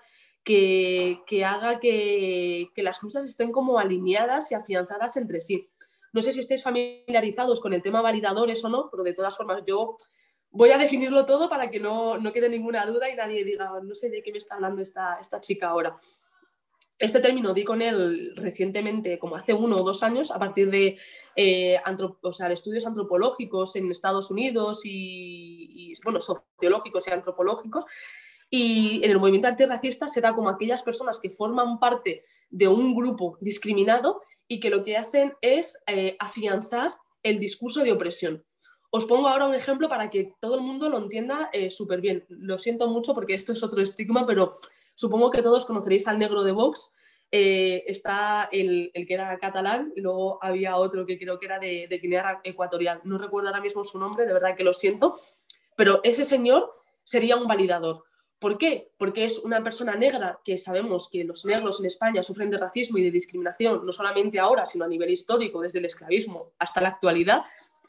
que, que haga que, que las cosas estén como alineadas y afianzadas entre sí. No sé si estáis familiarizados con el tema validadores o no, pero de todas formas yo voy a definirlo todo para que no, no quede ninguna duda y nadie diga, no sé de qué me está hablando esta, esta chica ahora. Este término di con él recientemente, como hace uno o dos años, a partir de, eh, antrop- o sea, de estudios antropológicos en Estados Unidos y, y, bueno, sociológicos y antropológicos. Y en el movimiento antirracista se da como aquellas personas que forman parte de un grupo discriminado y que lo que hacen es eh, afianzar el discurso de opresión. Os pongo ahora un ejemplo para que todo el mundo lo entienda eh, súper bien. Lo siento mucho porque esto es otro estigma, pero supongo que todos conoceréis al negro de Vox. Eh, está el, el que era catalán y luego había otro que creo que era de, de Guinea Ecuatorial. No recuerdo ahora mismo su nombre, de verdad que lo siento, pero ese señor sería un validador. ¿Por qué? Porque es una persona negra, que sabemos que los negros en España sufren de racismo y de discriminación, no solamente ahora, sino a nivel histórico, desde el esclavismo hasta la actualidad.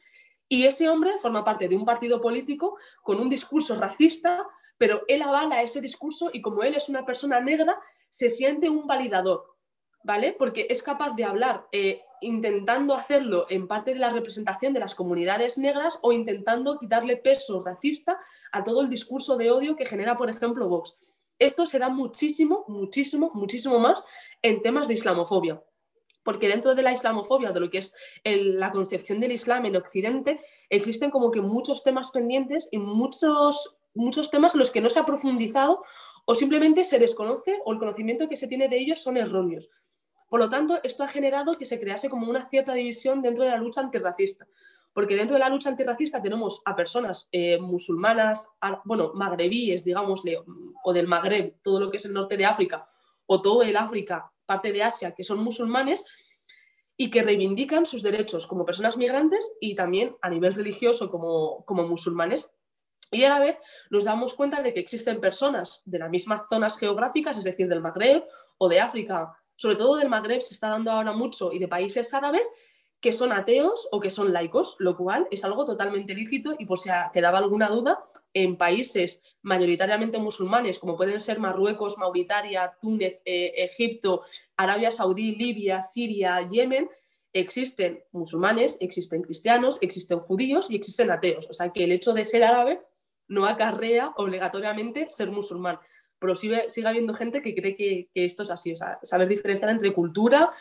Y ese hombre forma parte de un partido político con un discurso racista, pero él avala ese discurso y como él es una persona negra, se siente un validador, ¿vale? Porque es capaz de hablar eh, intentando hacerlo en parte de la representación de las comunidades negras o intentando quitarle peso racista a todo el discurso de odio que genera, por ejemplo, Vox. Esto se da muchísimo, muchísimo, muchísimo más en temas de islamofobia. Porque dentro de la islamofobia, de lo que es el, la concepción del Islam en Occidente, existen como que muchos temas pendientes y muchos, muchos temas en los que no se ha profundizado o simplemente se desconoce o el conocimiento que se tiene de ellos son erróneos. Por lo tanto, esto ha generado que se crease como una cierta división dentro de la lucha antirracista. porque dentro de la lucha antirracista tenemos a personas eh, musulmanas, a, bueno, magrebíes, digámosle, o del Magreb, todo lo que es el norte de África, o todo el África, parte de Asia, que son musulmanes y que reivindican sus derechos como personas migrantes y también a nivel religioso como, como musulmanes. Y a la vez nos damos cuenta de que existen personas de las mismas zonas geográficas, es decir, del Magreb o de África, sobre todo del Magreb se está dando ahora mucho, y de países árabes, que son ateos o que son laicos, lo cual es algo totalmente lícito, y por si quedaba alguna duda, en países mayoritariamente musulmanes, como pueden ser Marruecos, Mauritania, Túnez, eh, Egipto, Arabia Saudí, Libia, Siria, Yemen, existen musulmanes, existen cristianos, existen judíos y existen ateos. O sea que el hecho de ser árabe no acarrea obligatoriamente ser musulmán, pero sigue, sigue habiendo gente que cree que, que esto es así, o sea, saber diferenciar entre cultura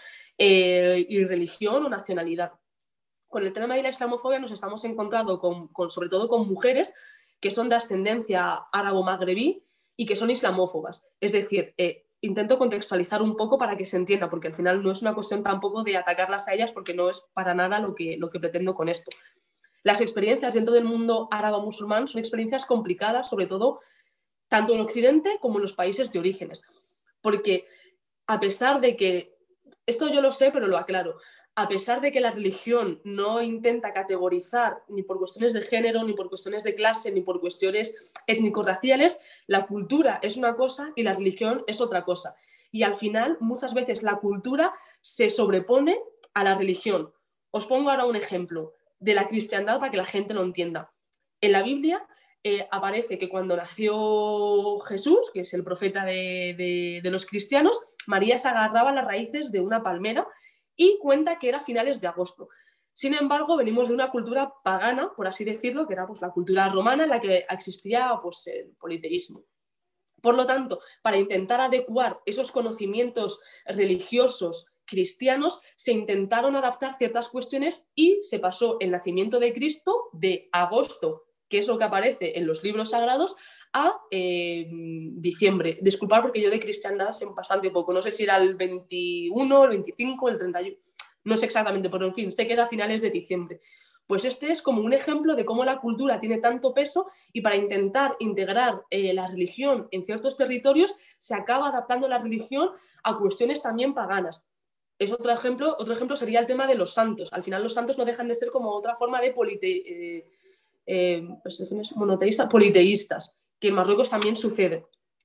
eh, y religión o nacionalidad. Con el tema de la islamofobia nos estamos encontrando con, con, sobre todo con mujeres que son de ascendencia árabo-magrebí y que son islamófobas. Es decir, eh, intento contextualizar un poco para que se entienda, porque al final no es una cuestión tampoco de atacarlas a ellas, porque no es para nada lo que, lo que pretendo con esto. Las experiencias dentro del mundo árabe-musulmán son experiencias complicadas, sobre todo tanto en Occidente como en los países de orígenes. Porque a pesar de que, esto yo lo sé, pero lo aclaro, a pesar de que la religión no intenta categorizar ni por cuestiones de género, ni por cuestiones de clase, ni por cuestiones étnico-raciales, la cultura es una cosa y la religión es otra cosa. Y al final, muchas veces la cultura se sobrepone a la religión. Os pongo ahora un ejemplo de la cristiandad para que la gente lo entienda. En la Biblia eh, aparece que cuando nació Jesús, que es el profeta de, de, de los cristianos, María se agarraba a las raíces de una palmera y cuenta que era a finales de agosto. Sin embargo, venimos de una cultura pagana, por así decirlo, que era pues, la cultura romana en la que existía pues, el politeísmo. Por lo tanto, para intentar adecuar esos conocimientos religiosos cristianos, se intentaron adaptar ciertas cuestiones y se pasó el nacimiento de Cristo de agosto, que es lo que aparece en los libros sagrados, a eh, diciembre. Disculpad porque yo de cristiandad sé bastante poco, no sé si era el veintiuno, el veinticinco, el treinta y uno, no sé exactamente, pero en fin, sé que era a finales de diciembre. Pues este es como un ejemplo de cómo la cultura tiene tanto peso y para intentar integrar eh, la religión en ciertos territorios se acaba adaptando la religión a cuestiones también paganas. Es otro ejemplo, otro ejemplo sería el tema de los santos. Al final los santos no dejan de ser como otra forma de polite, eh, eh, pues, monoteístas, politeístas, que en Marruecos también sucede.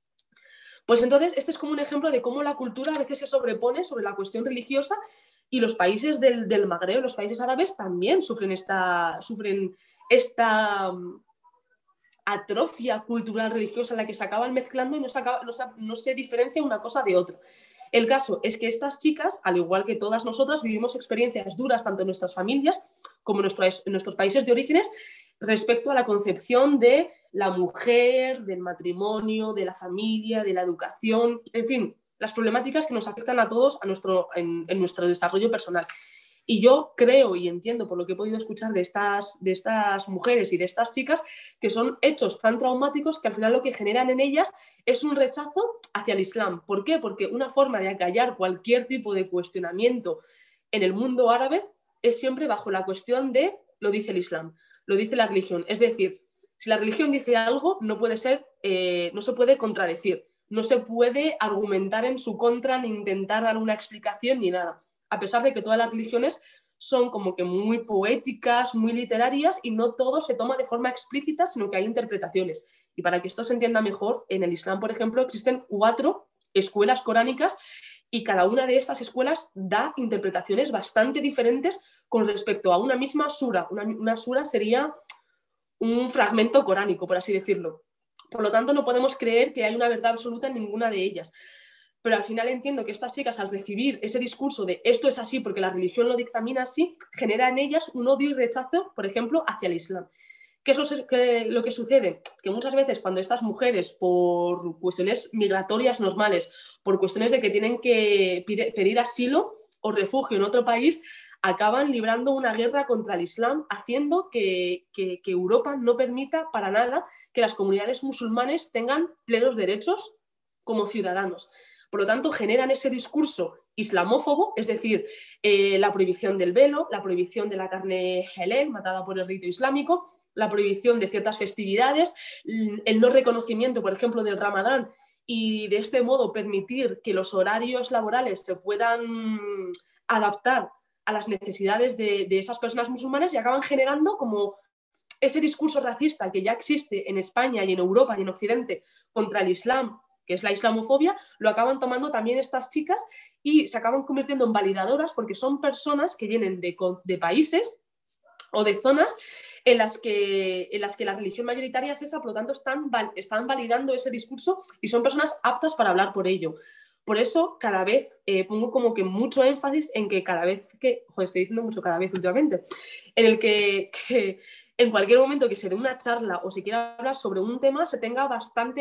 Pues entonces este es como un ejemplo de cómo la cultura a veces se sobrepone sobre la cuestión religiosa y los países del, del Magreb, los países árabes también sufren esta, sufren esta um, atrofia cultural religiosa en la que se acaban mezclando y no se, acaba, no, se, no se diferencia una cosa de otra. El caso es que estas chicas, al igual que todas nosotras, vivimos experiencias duras tanto en nuestras familias como en nuestros, en nuestros países de orígenes respecto a la concepción de la mujer, del matrimonio, de la familia, de la educación, en fin, las problemáticas que nos afectan a todos a nuestro, en, en nuestro desarrollo personal. Y yo creo y entiendo por lo que he podido escuchar de estas, de estas mujeres y de estas chicas que son hechos tan traumáticos que al final lo que generan en ellas es un rechazo hacia el Islam. ¿Por qué? Porque una forma de acallar cualquier tipo de cuestionamiento en el mundo árabe es siempre bajo la cuestión de lo dice el Islam, lo dice la religión. Es decir, si la religión dice algo, no puede ser, eh, no se puede contradecir, no se puede argumentar en su contra ni intentar dar una explicación ni nada. A pesar de que todas las religiones son como que muy poéticas, muy literarias y no todo se toma de forma explícita, sino que hay interpretaciones. Y para que esto se entienda mejor, en el Islam, por ejemplo, existen cuatro escuelas coránicas y cada una de estas escuelas da interpretaciones bastante diferentes con respecto a una misma sura. Una, una sura sería un fragmento coránico, por así decirlo. Por lo tanto, no podemos creer que hay una verdad absoluta en ninguna de ellas. Pero al final entiendo que estas chicas, al recibir ese discurso de esto es así porque la religión lo dictamina así, genera en ellas un odio y rechazo, por ejemplo, hacia el Islam. ¿Qué es lo que, lo que sucede? Que muchas veces cuando estas mujeres, por cuestiones migratorias normales, por cuestiones de que tienen que pide, pedir asilo o refugio en otro país, acaban librando una guerra contra el Islam, haciendo que, que, que Europa no permita para nada que las comunidades musulmanes tengan plenos derechos como ciudadanos. Por lo tanto, generan ese discurso islamófobo, es decir, eh, la prohibición del velo, la prohibición de la carne halal, matada por el rito islámico, la prohibición de ciertas festividades, el no reconocimiento, por ejemplo, del Ramadán, y de este modo permitir que los horarios laborales se puedan adaptar a las necesidades de, de esas personas musulmanas, y acaban generando como ese discurso racista que ya existe en España y en Europa y en Occidente contra el Islam, que es la islamofobia, lo acaban tomando también estas chicas y se acaban convirtiendo en validadoras, porque son personas que vienen de, de países o de zonas en las, que, en las que la religión mayoritaria es esa, por lo tanto están, están validando ese discurso y son personas aptas para hablar por ello. Por eso cada vez eh, pongo como que mucho énfasis en que cada vez que, joder, estoy diciendo mucho cada vez últimamente, en el que, que en cualquier momento que se dé una charla o se quiera hablar sobre un tema, se tenga bastante,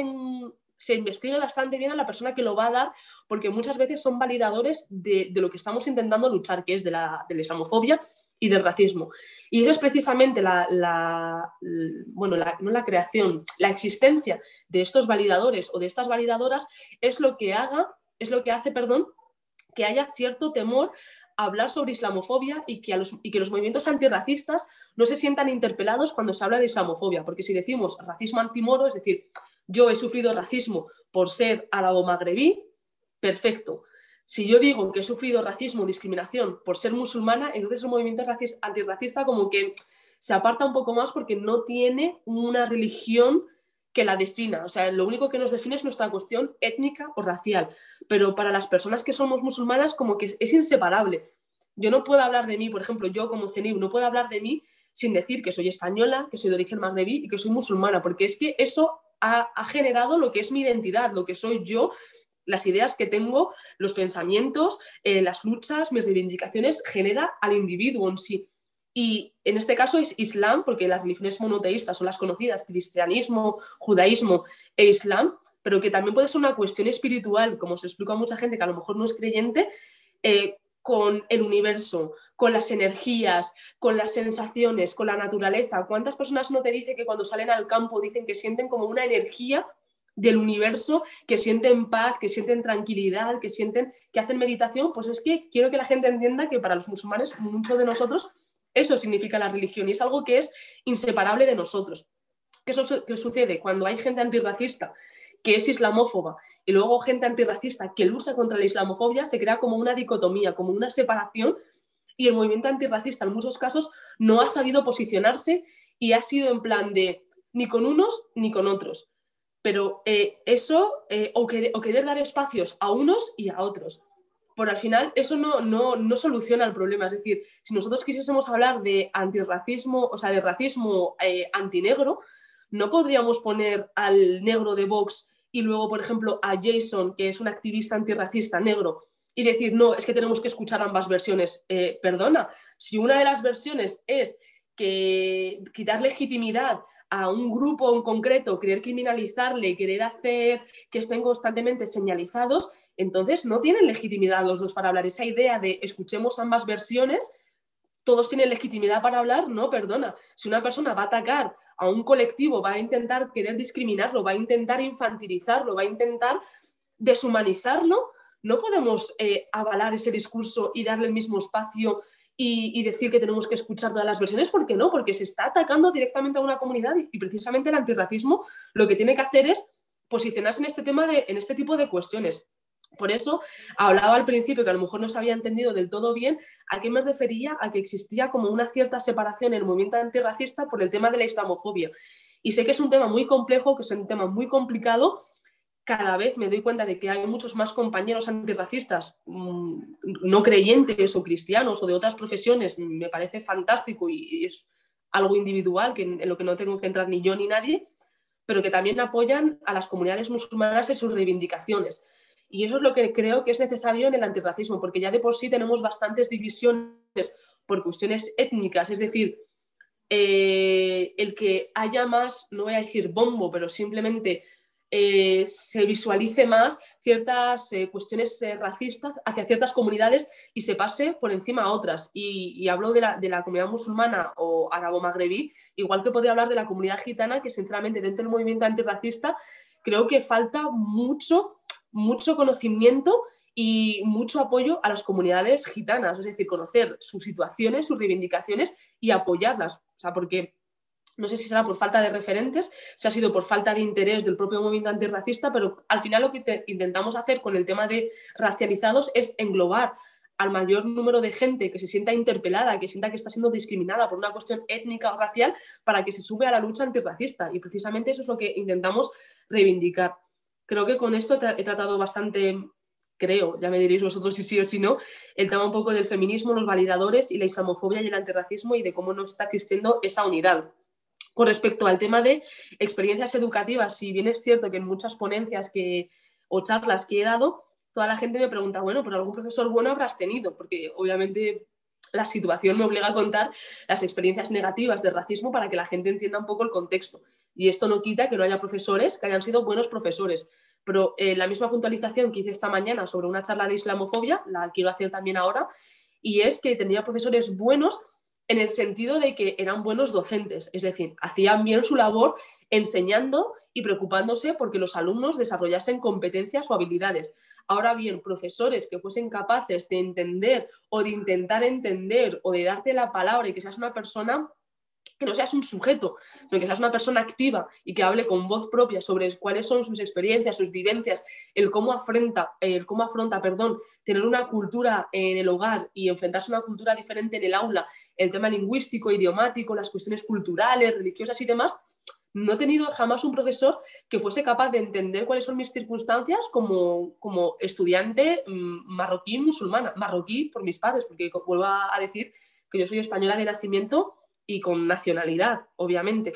se investigue bastante bien a la persona que lo va a dar, porque muchas veces son validadores de, de lo que estamos intentando luchar, que es de la, de la islamofobia y del racismo. Y esa es precisamente la, la, la bueno, la, no la creación, la existencia de estos validadores o de estas validadoras es lo que haga, es lo que hace, perdón, que haya cierto temor a hablar sobre islamofobia y que, a los, y que los movimientos antirracistas no se sientan interpelados cuando se habla de islamofobia, porque si decimos racismo antimoro, es decir, yo he sufrido racismo por ser árabo-magrebí, perfecto. Si yo digo que he sufrido racismo o discriminación por ser musulmana, entonces el movimiento antirracista como que se aparta un poco más porque no tiene una religión que la defina. O sea, lo único que nos define es nuestra cuestión étnica o racial. Pero para las personas que somos musulmanas como que es inseparable. Yo no puedo hablar de mí, por ejemplo, yo como CENIU, no puedo hablar de mí sin decir que soy española, que soy de origen magrebí y que soy musulmana, porque es que eso ha, ha generado lo que es mi identidad, lo que soy yo, las ideas que tengo, los pensamientos, eh, las luchas, mis reivindicaciones, genera al individuo en sí. Y en este caso es Islam, porque las religiones monoteístas son las conocidas, cristianismo, judaísmo e Islam, pero que también puede ser una cuestión espiritual, como se explica a mucha gente que a lo mejor no es creyente, eh, con el universo, con las energías, con las sensaciones, con la naturaleza. ¿Cuántas personas no te dicen que cuando salen al campo dicen que sienten como una energía del universo, que sienten paz, que sienten tranquilidad, que sienten que hacen meditación? Pues es que quiero que la gente entienda que para los musulmanes, muchos de nosotros, eso significa la religión y es algo que es inseparable de nosotros. ¿Qué, eso, qué sucede? Cuando hay gente antirracista que es islamófoba y luego gente antirracista que lucha contra la islamofobia, se crea como una dicotomía, como una separación, y el movimiento antirracista en muchos casos no ha sabido posicionarse y ha sido en plan de ni con unos ni con otros. Pero eh, eso, eh, o, querer, o querer dar espacios a unos y a otros. Por al final eso no, no, no soluciona el problema. Es decir, si nosotros quisiésemos hablar de antirracismo, o sea, de racismo eh, antinegro, no podríamos poner al negro de Vox y luego, por ejemplo, a Jason, que es un activista antirracista negro, y decir, no, es que tenemos que escuchar ambas versiones. Eh, perdona, si una de las versiones es que quitar legitimidad a un grupo en concreto, querer criminalizarle, querer hacer que estén constantemente señalizados, entonces no tienen legitimidad los dos para hablar. Esa idea de escuchemos ambas versiones, todos tienen legitimidad para hablar, no, perdona. Si una persona va a atacar a un colectivo, va a intentar querer discriminarlo, va a intentar infantilizarlo, va a intentar deshumanizarlo, no podemos eh, avalar ese discurso y darle el mismo espacio y, y decir que tenemos que escuchar todas las versiones. ¿Por qué no? Porque se está atacando directamente a una comunidad y, y precisamente el antirracismo lo que tiene que hacer es posicionarse en este tema de, en este tipo de cuestiones. Por eso hablaba al principio que a lo mejor no se había entendido del todo bien a qué me refería, a que existía como una cierta separación en el movimiento antirracista por el tema de la islamofobia. Y sé que es un tema muy complejo, que es un tema muy complicado. Cada vez me doy cuenta de que hay muchos más compañeros antirracistas mmm, no creyentes o cristianos o de otras profesiones. Me parece fantástico y es algo individual que en, en lo que no tengo que entrar ni yo ni nadie, pero que también apoyan a las comunidades musulmanas en sus reivindicaciones. Y eso es lo que creo que es necesario en el antirracismo, porque ya de por sí tenemos bastantes divisiones por cuestiones étnicas, es decir, eh, el que haya más, no voy a decir bombo, pero simplemente eh, se visualice más ciertas eh, cuestiones eh, racistas hacia ciertas comunidades y se pase por encima a otras. Y, y hablo de la, de la comunidad musulmana o árabo-magrebí, igual que podría hablar de la comunidad gitana, que sinceramente dentro del movimiento antirracista creo que falta mucho mucho conocimiento y mucho apoyo a las comunidades gitanas, es decir, conocer sus situaciones, sus reivindicaciones y apoyarlas. O sea, porque no sé si será por falta de referentes, si ha sido por falta de interés del propio movimiento antirracista, pero al final lo que te, intentamos hacer con el tema de racializados es englobar al mayor número de gente que se sienta interpelada, que sienta que está siendo discriminada por una cuestión étnica o racial, para que se sume a la lucha antirracista. Y precisamente eso es lo que intentamos reivindicar. Creo que con esto he tratado bastante, creo, ya me diréis vosotros si sí o si no, el tema un poco del feminismo, los validadores y la islamofobia y el antirracismo, y de cómo no está existiendo esa unidad. Con respecto al tema de experiencias educativas, si bien es cierto que en muchas ponencias que, o charlas que he dado, toda la gente me pregunta, bueno, ¿pero algún profesor bueno habrás tenido? Porque obviamente la situación me obliga a contar las experiencias negativas de racismo para que la gente entienda un poco el contexto. Y esto no quita que no haya profesores que hayan sido buenos profesores. Pero eh, la misma puntualización que hice esta mañana sobre una charla de islamofobia, la quiero hacer también ahora, y es que tenía profesores buenos en el sentido de que eran buenos docentes, es decir, hacían bien su labor enseñando y preocupándose porque los alumnos desarrollasen competencias o habilidades. Ahora bien, profesores que fuesen capaces de entender o de intentar entender o de darte la palabra y que seas una persona, que no seas un sujeto, sino que seas una persona activa y que hable con voz propia sobre cuáles son sus experiencias, sus vivencias, el cómo afronta, el cómo afronta, perdón, tener una cultura en el hogar y enfrentarse a una cultura diferente en el aula, el tema lingüístico, idiomático, las cuestiones culturales, religiosas y demás. No he tenido jamás un profesor que fuese capaz de entender cuáles son mis circunstancias como, como estudiante marroquí musulmana, marroquí por mis padres, porque vuelvo a decir que yo soy española de nacimiento y con nacionalidad, obviamente.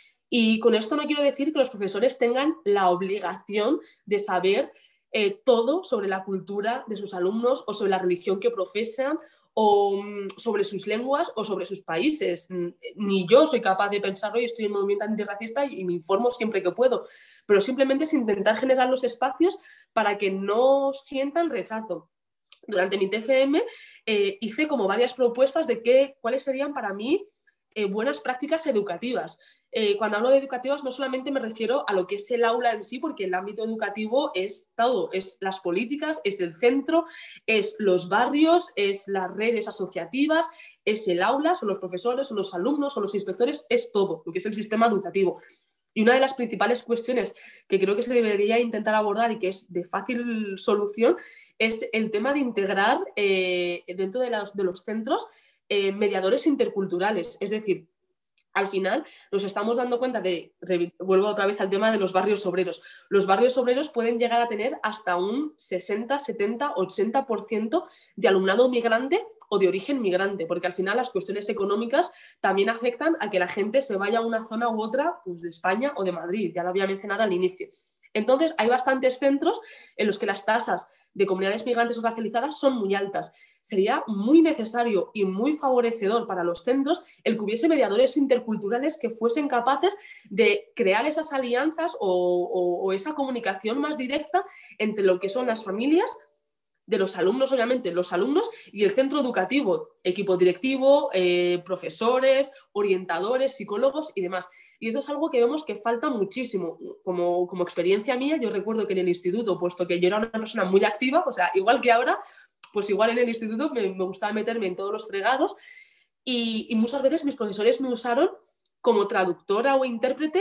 Y con esto no quiero decir que los profesores tengan la obligación de saber eh, todo sobre la cultura de sus alumnos o sobre la religión que profesan o sobre sus lenguas o sobre sus países. Ni yo soy capaz de pensarlo y estoy en el movimiento antirracista y me informo siempre que puedo, pero simplemente es intentar generar los espacios para que no sientan rechazo. Durante mi T F M eh, hice como varias propuestas de qué, cuáles serían para mí eh, buenas prácticas educativas. Eh, cuando hablo de educativas no solamente me refiero a lo que es el aula en sí, porque el ámbito educativo es todo, es las políticas, es el centro, es los barrios, es las redes asociativas, es el aula, son los profesores, son los alumnos, son los inspectores, es todo lo que es el sistema educativo. Y una de las principales cuestiones que creo que se debería intentar abordar y que es de fácil solución es el tema de integrar eh, dentro de los, de los centros eh, mediadores interculturales. Es decir, al final nos estamos dando cuenta de, vuelvo otra vez al tema de los barrios obreros, los barrios obreros pueden llegar a tener hasta un sesenta, setenta, ochenta por ciento de alumnado migrante o de origen migrante, porque al final las cuestiones económicas también afectan a que la gente se vaya a una zona u otra, pues de España o de Madrid, ya lo había mencionado al inicio. Entonces hay bastantes centros en los que las tasas de comunidades migrantes o racializadas son muy altas. Sería muy necesario y muy favorecedor para los centros el que hubiese mediadores interculturales que fuesen capaces de crear esas alianzas o, o, o esa comunicación más directa entre lo que son las familias de los alumnos, obviamente, los alumnos y el centro educativo, equipo directivo, eh, profesores, orientadores, psicólogos y demás. Y esto es algo que vemos que falta muchísimo. Como, como experiencia mía, yo recuerdo que en el instituto, puesto que yo era una persona muy activa, o sea, igual que ahora, pues igual en el instituto me, me gustaba meterme en todos los fregados y, y muchas veces mis profesores me usaron como traductora o intérprete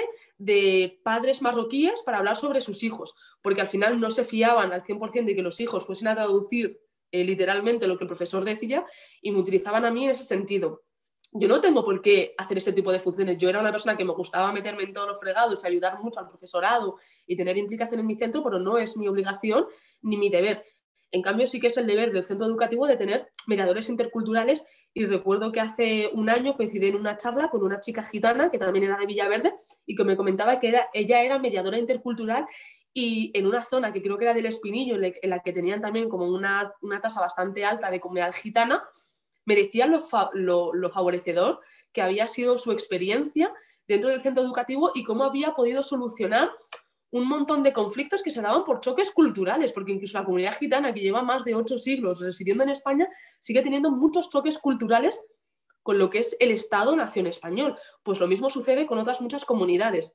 de padres marroquíes para hablar sobre sus hijos, porque al final no se fiaban al cien por ciento de que los hijos fuesen a traducir eh, literalmente lo que el profesor decía y me utilizaban a mí en ese sentido. Yo no tengo por qué hacer este tipo de funciones. Yo era una persona que me gustaba meterme en todos los fregados y ayudar mucho al profesorado y tener implicación en mi centro, pero no es mi obligación ni mi deber. En cambio, sí que es el deber del centro educativo de tener mediadores interculturales y recuerdo que hace un año coincidí en una charla con una chica gitana que también era de Villaverde y que me comentaba que era, ella era mediadora intercultural y en una zona que creo que era del Espinillo, en la que tenían también como una, una tasa bastante alta de comunidad gitana, me decía lo, fa lo, lo favorecedor que había sido su experiencia dentro del centro educativo y cómo había podido solucionar un montón de conflictos que se daban por choques culturales, porque incluso la comunidad gitana, que lleva más de ocho siglos residiendo en España, sigue teniendo muchos choques culturales con lo que es el Estado-Nación español. Pues lo mismo sucede con otras muchas comunidades.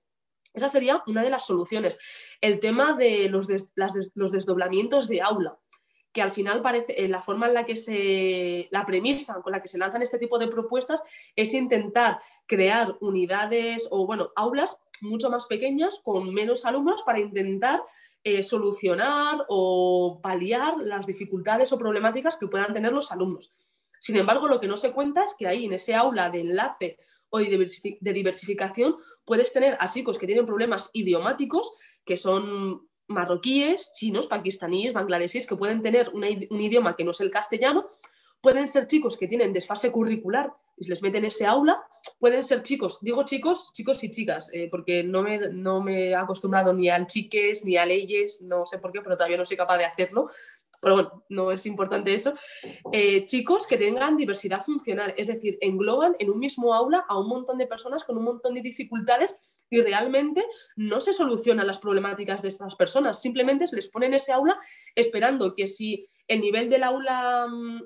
Esa sería una de las soluciones. El tema de los, des, las des, los desdoblamientos de aula, que al final parece, eh, la forma en la que se, la premisa con la que se lanzan este tipo de propuestas es intentar crear unidades o, bueno, aulas mucho más pequeñas con menos alumnos para intentar eh, solucionar o paliar las dificultades o problemáticas que puedan tener los alumnos. Sin embargo, lo que no se cuenta es que ahí en ese aula de enlace o de diversificación puedes tener a chicos que tienen problemas idiomáticos, que son marroquíes, chinos, pakistaníes, bangladesíes, que pueden tener una, un idioma que no es el castellano, pueden ser chicos que tienen desfase curricular y se les mete en ese aula, pueden ser chicos, digo chicos, chicos y chicas, eh, porque no me, no me he acostumbrado ni al chiques ni a leyes, no sé por qué, pero todavía no soy capaz de hacerlo. Pero bueno, no es importante eso, eh, chicos que tengan diversidad funcional, es decir, engloban en un mismo aula a un montón de personas con un montón de dificultades y realmente no se solucionan las problemáticas de estas personas, simplemente se les pone en ese aula esperando que si el nivel del aula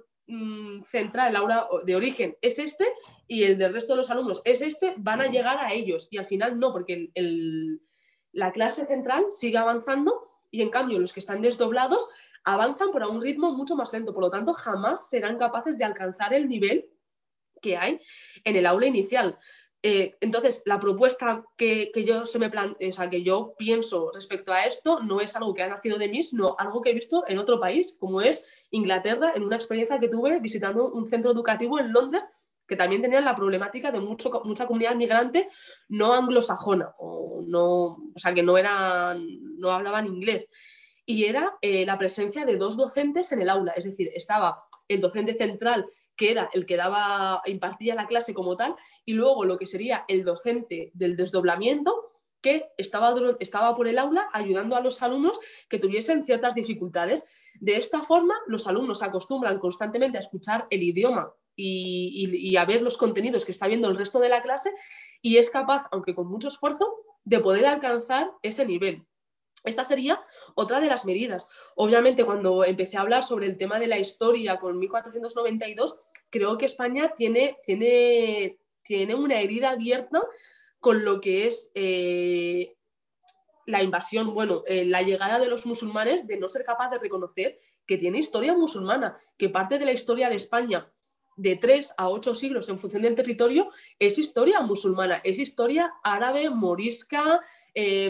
mmm, central, el aula de origen es este y el del resto de los alumnos es este, van a llegar a ellos y al final no, porque el, el, la clase central sigue avanzando y en cambio los que están desdoblados avanzan por a un ritmo mucho más lento, por lo tanto jamás serán capaces de alcanzar el nivel que hay en el aula inicial. Eh, entonces, la propuesta que, que, yo se me plan... o sea, que yo pienso respecto a esto no es algo que ha nacido de mí, sino algo que he visto en otro país, como es Inglaterra, en una experiencia que tuve visitando un centro educativo en Londres, que también tenían la problemática de mucho, mucha comunidad migrante no anglosajona, o, no, o sea, que no, eran, no hablaban inglés. Y era eh, la presencia de dos docentes en el aula, es decir, estaba el docente central, que era el que daba, impartía la clase como tal, y luego lo que sería el docente del desdoblamiento, que estaba, estaba por el aula ayudando a los alumnos que tuviesen ciertas dificultades. De esta forma, los alumnos se acostumbran constantemente a escuchar el idioma y, y, y a ver los contenidos que está viendo el resto de la clase, y es capaz, aunque con mucho esfuerzo, de poder alcanzar ese nivel. Esta sería otra de las medidas. Obviamente, cuando empecé a hablar sobre el tema de la historia con mil cuatrocientos noventa y dos, creo que España tiene, tiene, tiene una herida abierta con lo que es eh, la invasión, bueno, eh, la llegada de los musulmanes, de no ser capaz de reconocer que tiene historia musulmana, que parte de la historia de España de tres a ocho siglos en función del territorio es historia musulmana, es historia árabe, morisca, eh,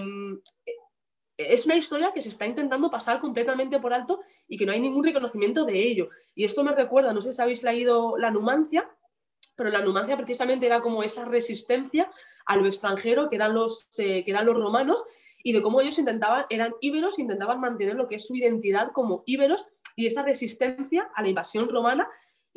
es una historia que se está intentando pasar completamente por alto y que no hay ningún reconocimiento de ello. Y esto me recuerda, no sé si habéis leído La Numancia, pero la Numancia precisamente era como esa resistencia a lo extranjero que eran los, eh, que eran los romanos, y de cómo ellos intentaban, eran íberos, intentaban mantener lo que es su identidad como íberos y esa resistencia a la invasión romana,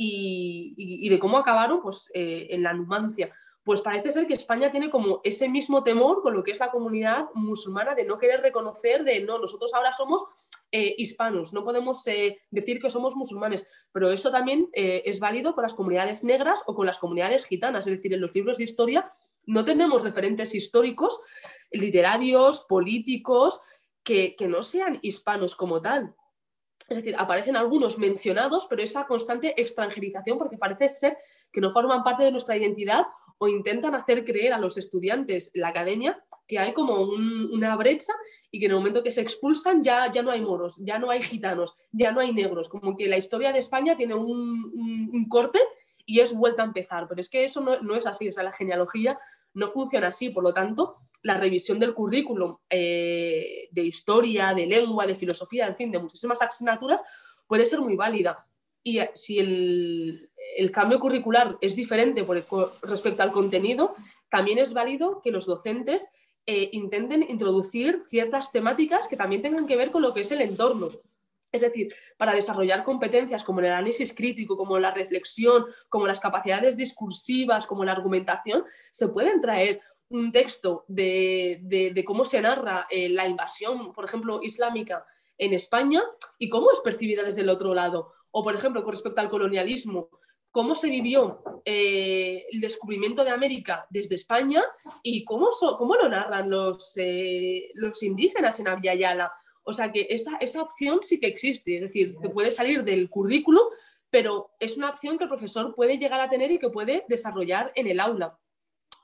y, y, y de cómo acabaron pues, eh, en la Numancia. Pues parece ser que España tiene como ese mismo temor con lo que es la comunidad musulmana, de no querer reconocer, de no, nosotros ahora somos eh, hispanos, no podemos eh, decir que somos musulmanes, pero eso también eh, es válido con las comunidades negras o con las comunidades gitanas, es decir, en los libros de historia no tenemos referentes históricos, literarios, políticos, que, que no sean hispanos como tal. Es decir, aparecen algunos mencionados, pero esa constante extranjerización, porque parece ser que no forman parte de nuestra identidad, o intentan hacer creer a los estudiantes en la academia que hay como un, una brecha y que en el momento que se expulsan ya, ya no hay moros, ya no hay gitanos, ya no hay negros, como que la historia de España tiene un, un, un corte y es vuelta a empezar, pero es que eso no, no es así, o sea, la genealogía no funciona así, por lo tanto, la revisión del currículum eh, de historia, de lengua, de filosofía, en fin, de muchísimas asignaturas, puede ser muy válida. Y si el, el cambio curricular es diferente por el, respecto al contenido, también es válido que los docentes eh, intenten introducir ciertas temáticas que también tengan que ver con lo que es el entorno. Es decir, para desarrollar competencias como el análisis crítico, como la reflexión, como las capacidades discursivas, como la argumentación, se pueden traer un texto de, de, de cómo se narra eh, la invasión, por ejemplo, islámica en España y cómo es percibida desde el otro lado. O, por ejemplo, con respecto al colonialismo, cómo se vivió eh, el descubrimiento de América desde España y cómo, so, cómo lo narran los, eh, los indígenas en Abya Yala. O sea que esa, esa opción sí que existe, es decir, te puede salir del currículum, pero es una opción que el profesor puede llegar a tener y que puede desarrollar en el aula.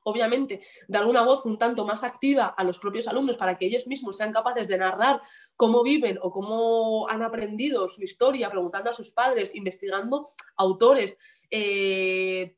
obviamente, dar una voz un tanto más activa a los propios alumnos para que ellos mismos sean capaces de narrar cómo viven o cómo han aprendido su historia, preguntando a sus padres, investigando autores, eh,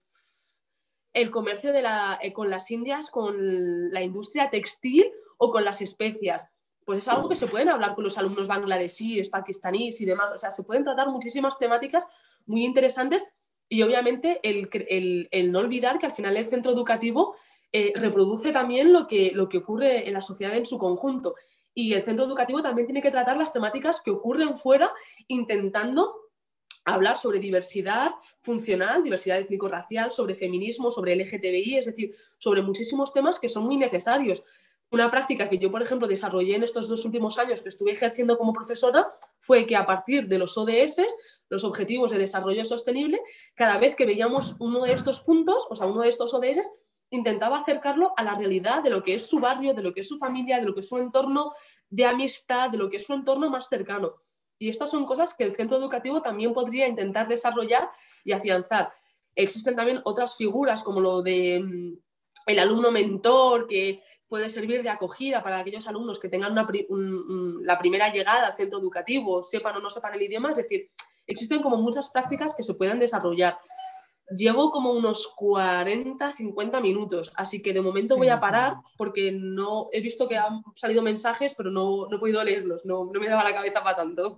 el comercio de la, eh, con las Indias, con la industria textil o con las especias. Pues es algo que se pueden hablar con los alumnos bangladesíes, pakistaníes y demás. O sea, se pueden tratar muchísimas temáticas muy interesantes. Y obviamente el, el, el no olvidar que al final el centro educativo eh, reproduce también lo que, lo que ocurre en la sociedad en su conjunto. Y el centro educativo también tiene que tratar las temáticas que ocurren fuera, intentando hablar sobre diversidad funcional, diversidad étnico-racial, sobre feminismo, sobre L G T B I, es decir, sobre muchísimos temas que son muy necesarios. Una práctica que yo, por ejemplo, desarrollé en estos dos últimos años que estuve ejerciendo como profesora fue que a partir de los O D S, los Objetivos de Desarrollo Sostenible, cada vez que veíamos uno de estos puntos, o sea, uno de estos O D S, intentaba acercarlo a la realidad de lo que es su barrio, de lo que es su familia, de lo que es su entorno de amistad, de lo que es su entorno más cercano. Y estas son cosas que el centro educativo también podría intentar desarrollar y afianzar. Existen también otras figuras como lo de um, el alumno mentor, que puede servir de acogida para aquellos alumnos que tengan una, un, un, la primera llegada al centro educativo, sepan o no sepan el idioma. Es decir, existen como muchas prácticas que se pueden desarrollar. Llevo como unos cuarenta, cincuenta minutos, así que de momento sí, voy a parar porque no he visto que han salido mensajes, pero no, no he podido leerlos, no, no me daba la cabeza para tanto.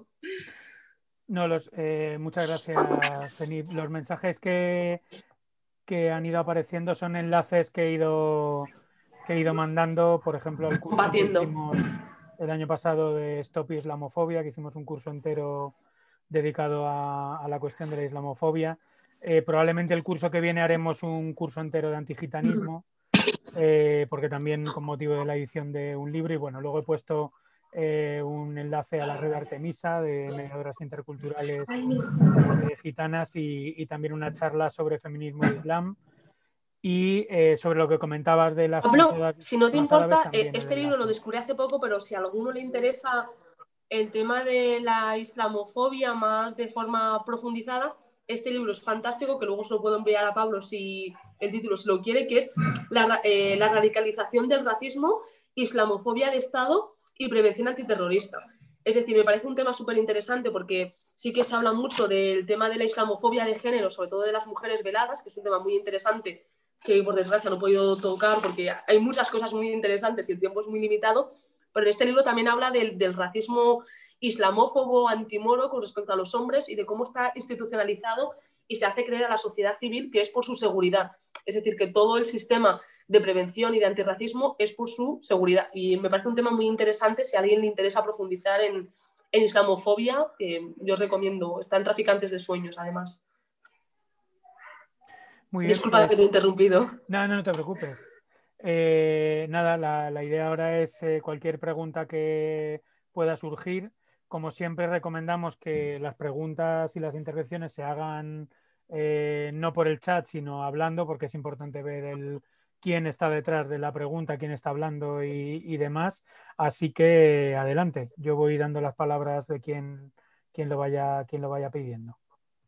No, los, eh, muchas gracias, Zenit. Los mensajes que, que han ido apareciendo son enlaces que he ido, que he ido mandando, por ejemplo, el curso que hicimos el año pasado de Stop Islamofobia, que hicimos un curso entero dedicado a, a la cuestión de la islamofobia. Eh, probablemente el curso que viene haremos un curso entero de antigitanismo, eh, porque también con motivo de la edición de un libro. Y bueno, luego he puesto eh, un enlace a la red Artemisa de mediadoras interculturales eh, gitanas y, y también una charla sobre feminismo e islam. Y eh, sobre lo que comentabas de las Pablo, si no te importa, árabes, este libro lo descubrí hace poco, pero si a alguno le interesa el tema de la islamofobia más de forma profundizada, este libro es fantástico, que luego se lo puedo enviar a Pablo si el título se lo quiere, que es la, eh, la radicalización del racismo, islamofobia de Estado y prevención antiterrorista. Es decir, me parece un tema súper interesante porque sí que se habla mucho del tema de la islamofobia de género, sobre todo de las mujeres veladas, que es un tema muy interesante que por desgracia no he podido tocar porque hay muchas cosas muy interesantes y el tiempo es muy limitado. Pero en este libro también habla del, del racismo islamófobo, antimoro con respecto a los hombres y de cómo está institucionalizado y se hace creer a la sociedad civil que es por su seguridad. Es decir, que todo el sistema de prevención y de antirracismo es por su seguridad. Y me parece un tema muy interesante si a alguien le interesa profundizar en, en islamofobia, que yo recomiendo. Está en Traficantes de Sueños, además. Muy bien, Disculpa pues... que te he interrumpido. No, no, no te preocupes. Eh, nada, la, la idea ahora es eh, cualquier pregunta que pueda surgir. Como siempre, recomendamos que las preguntas y las intervenciones se hagan eh, no por el chat, sino hablando, porque es importante ver el, quién está detrás de la pregunta, quién está hablando y, y demás. Así que adelante, yo voy dando las palabras de quien, quien, lo, vaya, quien lo vaya pidiendo.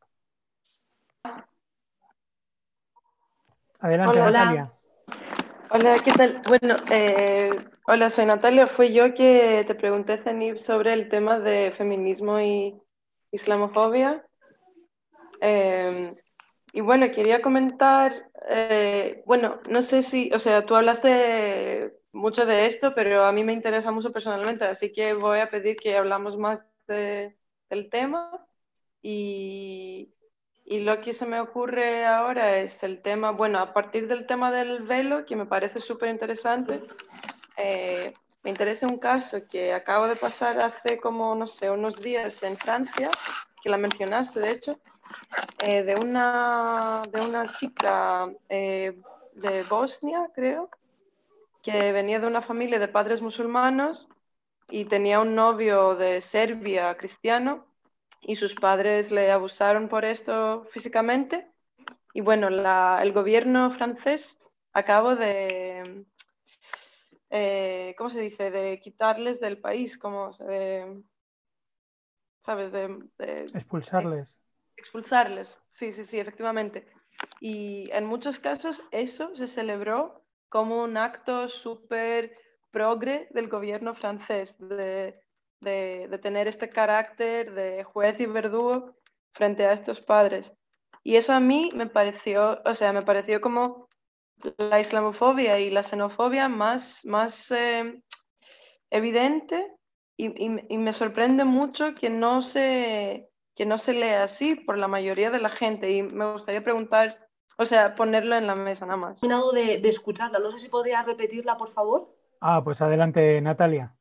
Adelante, Hola. Natalia. Hola, ¿qué tal? Bueno, eh, hola, soy Natalia. Fui yo que te pregunté, Zenib, sobre el tema de feminismo y islamofobia. Eh, y bueno, quería comentar, eh, bueno, no sé si, o sea, tú hablaste mucho de esto, pero a mí me interesa mucho personalmente, así que voy a pedir que hablamos más de, del tema. Y, y lo que se me ocurre ahora es el tema, bueno, a partir del tema del velo, que me parece súper interesante, eh, me interesa un caso que acabo de pasar hace como, no sé, unos días en Francia, que la mencionaste, de hecho, eh, de, una, de una chica eh, de Bosnia, creo, que venía de una familia de padres musulmanos y tenía un novio de Serbia cristiano y sus padres le abusaron por esto físicamente. Y bueno, la, el gobierno francés acabó de, eh, ¿cómo se dice? De quitarles del país, como de, ¿sabes? De, de, Expulsarles. De, expulsarles, sí, sí, sí, efectivamente. Y en muchos casos eso se celebró como un acto súper progre del gobierno francés, de, de, de tener este carácter de juez y verdugo frente a estos padres. Y eso a mí me pareció, o sea, me pareció como la islamofobia y la xenofobia más, más eh, evidente y, y, y me sorprende mucho que no, se, que no se lea así por la mayoría de la gente y me gustaría preguntar, o sea, ponerlo en la mesa nada más. terminado de, de escucharla. No sé si podrías repetirla, por favor. Ah, pues adelante, Natalia.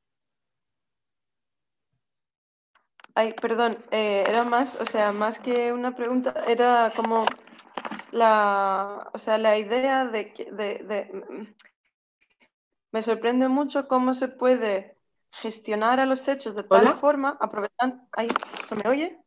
Ay, perdón, eh, era más, o sea, más que una pregunta, era como la, o sea, la idea de que, de, de, me sorprende mucho cómo se puede gestionar a los hechos de tal ¿Hola? forma, aprovechando, ay, ¿se me oye?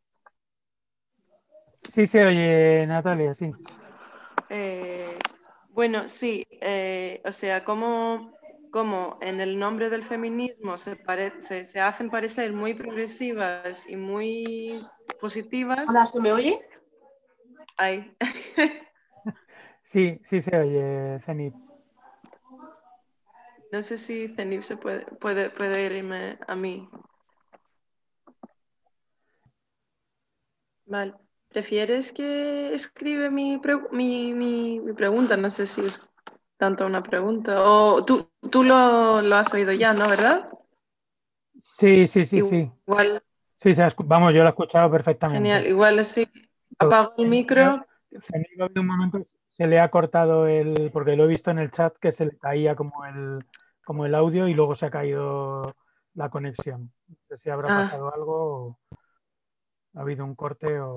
Sí se oye, Natalia, sí. Eh, bueno, sí, eh, o sea, como, como en el nombre del feminismo se, pare- se, se hacen parecer muy progresivas y muy positivas. Hola, ¿se me oye? Ay. Sí, sí se oye, Zenit. No sé si Zenib se puede, puede, puede irme a mí. Vale. ¿Prefieres que escribe mi, pre- mi, mi, mi pregunta? No sé si es tanto una pregunta. O tú, tú lo, lo has oído ya, ¿no? ¿Verdad? Sí, sí, sí, sí. Igual, Sí, se ha escu- vamos, yo lo he escuchado genial. perfectamente. Igual así Lo- apago el micro. Zenit, ha habido un momento se le ha cortado el, porque lo he visto en el chat que se le caía como el, como el audio y luego se ha caído la conexión. No sé si habrá Ah, pasado algo o ha habido un corte o...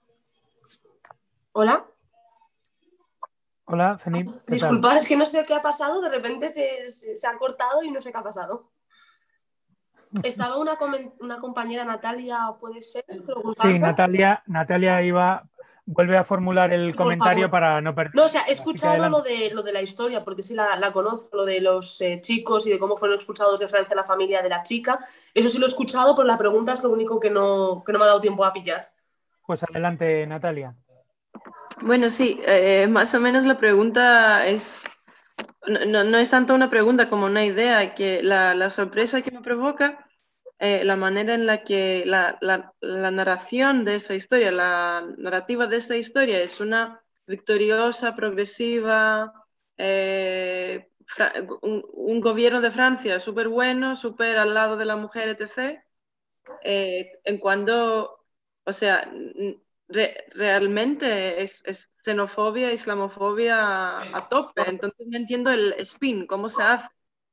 Hola. Hola, Zenit, ¿qué tal? Disculpad, es que no sé qué ha pasado. De repente se, se, se ha cortado y no sé qué ha pasado. Estaba una, comen- una compañera, Natalia, puede ser, Sí, preguntando. Natalia, Natalia iba, vuelve a formular el Por comentario favor. para no perder. No, o sea, he Así que escuchado lo adelante. de, lo de la historia, porque sí la, la conozco, lo de los eh, chicos y de cómo fueron expulsados de Francia la familia de la chica. Eso sí lo he escuchado, pero la pregunta es lo único que no, que no me ha dado tiempo a pillar. Pues adelante, Natalia. bueno, sí, eh, más o menos la pregunta es, no, no- no es tanto una pregunta como una idea, que la, la sorpresa que me provoca, eh, la manera en la que la, la- la narración de esa historia, la narrativa de esa historia es una victoriosa, progresiva, eh, fra- un, un gobierno de Francia súper bueno, súper al lado de la mujer, etcétera. Eh, en cuando, o sea, re- realmente es, es xenofobia, islamofobia a, a tope. Entonces no entiendo el spin, cómo se hace.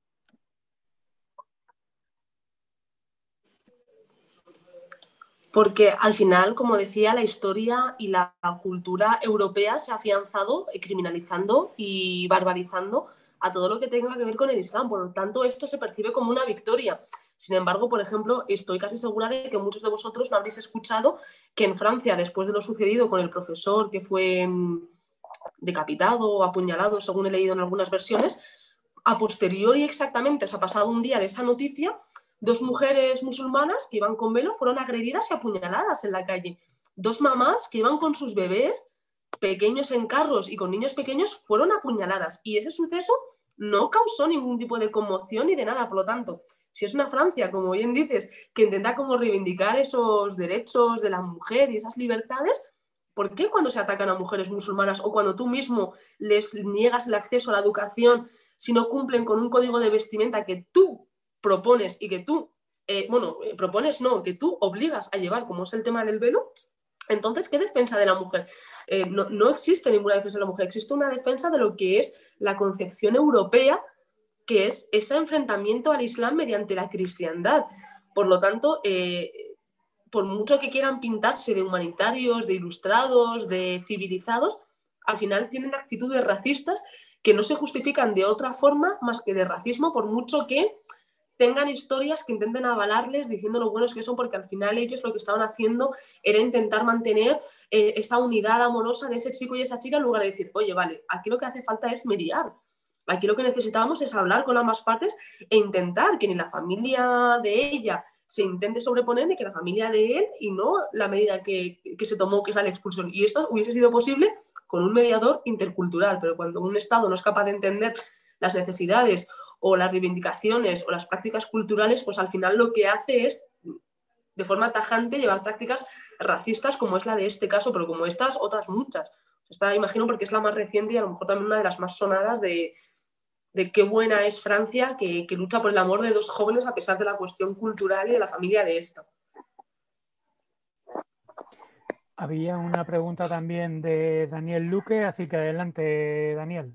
Porque al final, como decía, la historia y la cultura europea se ha afianzado eh, criminalizando y barbarizando a todo lo que tenga que ver con el Islam. Por lo tanto, esto se percibe como una victoria. Sin embargo, por ejemplo, estoy casi segura de que muchos de vosotros no habréis escuchado que en Francia, después de lo sucedido con el profesor que fue mm, decapitado o apuñalado, según he leído en algunas versiones, a posteriori exactamente, o sea, pasado un día de esa noticia, dos mujeres musulmanas que iban con velo fueron agredidas y apuñaladas en la calle. Dos mamás que iban con sus bebés pequeños en carros y con niños pequeños fueron apuñaladas. Y ese suceso no causó ningún tipo de conmoción ni de nada. Por lo tanto, si es una Francia, como bien dices, que intenta como reivindicar esos derechos de la mujer y esas libertades, ¿por qué cuando se atacan a mujeres musulmanas o cuando tú mismo les niegas el acceso a la educación si no cumplen con un código de vestimenta que tú propones y que tú, eh, bueno, eh, propones no, que tú obligas a llevar, como es el tema del velo? Entonces, ¿qué defensa de la mujer? Eh, no, no existe ninguna defensa de la mujer, existe una defensa de lo que es la concepción europea, que es ese enfrentamiento al Islam mediante la cristiandad. Por lo tanto, eh, por mucho que quieran pintarse de humanitarios, de ilustrados, de civilizados, al final tienen actitudes racistas que no se justifican de otra forma más que de racismo, por mucho que tengan historias que intenten avalarles diciendo lo buenos que son, porque al final ellos lo que estaban haciendo era intentar mantener eh, esa unidad amorosa de ese chico y esa chica en lugar de decir, oye, vale, aquí lo que hace falta es mediar. Aquí lo que necesitamos es hablar con ambas partes e intentar que ni la familia de ella se intente sobreponer ni que la familia de él y no la medida que, que se tomó, que es la de expulsión. Y esto hubiese sido posible con un mediador intercultural, pero cuando un Estado no es capaz de entender las necesidades o las reivindicaciones o las prácticas culturales, pues al final lo que hace es, de forma tajante, llevar prácticas racistas como es la de este caso, pero como estas, otras muchas. Esta imagino porque es la más reciente y a lo mejor también una de las más sonadas de, de qué buena es Francia, que, que lucha por el amor de dos jóvenes a pesar de la cuestión cultural y de la familia de esta. Había una pregunta también de Daniel Luque, así que adelante, Daniel.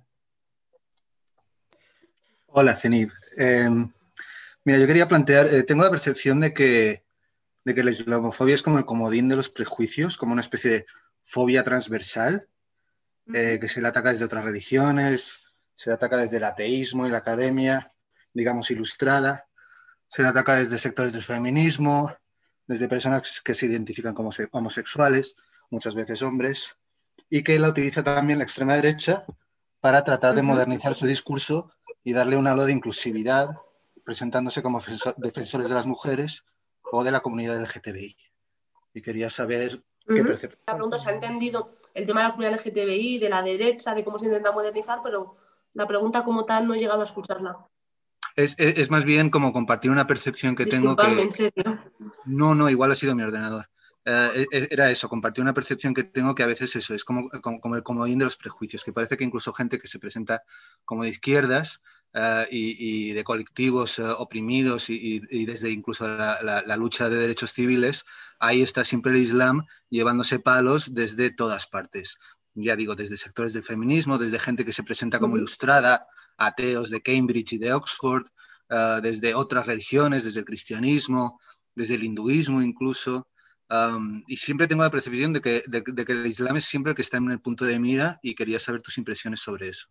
Hola, Zenib. Eh, mira, yo quería plantear, eh, tengo la percepción de que, de que la islamofobia es como el comodín de los prejuicios, como una especie de fobia transversal, eh, que se le ataca desde otras religiones, se le ataca desde el ateísmo y la academia, digamos, ilustrada, se le ataca desde sectores del feminismo, desde personas que se identifican como homosexuales, muchas veces hombres, y que la utiliza también la extrema derecha para tratar de modernizar su discurso y darle un halo de inclusividad, presentándose como defensores de las mujeres o de la comunidad L G T B I. Y quería saber qué Uh-huh. percepción. La pregunta, se ha entendido el tema de la comunidad L G T B I, de la derecha, de cómo se intenta modernizar, pero la pregunta como tal no he llegado a escucharla. Es, es, es más bien como compartir una percepción que Disculpadme, tengo que... en serio. No, no, igual ha sido mi ordenador. Uh, era eso, compartir una percepción que tengo que a veces eso, es como, como, como el comodín de los prejuicios, que parece que incluso gente que se presenta como de izquierdas uh, y, y de colectivos uh, oprimidos y, y, y desde incluso la, la, la lucha de derechos civiles, ahí está siempre el Islam llevándose palos desde todas partes. Ya digo, desde sectores del feminismo, desde gente que se presenta como ilustrada, ateos de Cambridge y de Oxford, uh, desde otras religiones, desde el cristianismo, desde el hinduismo incluso, um, y siempre tengo la percepción de que, de, de que el Islam es siempre el que está en el punto de mira y quería saber tus impresiones sobre eso.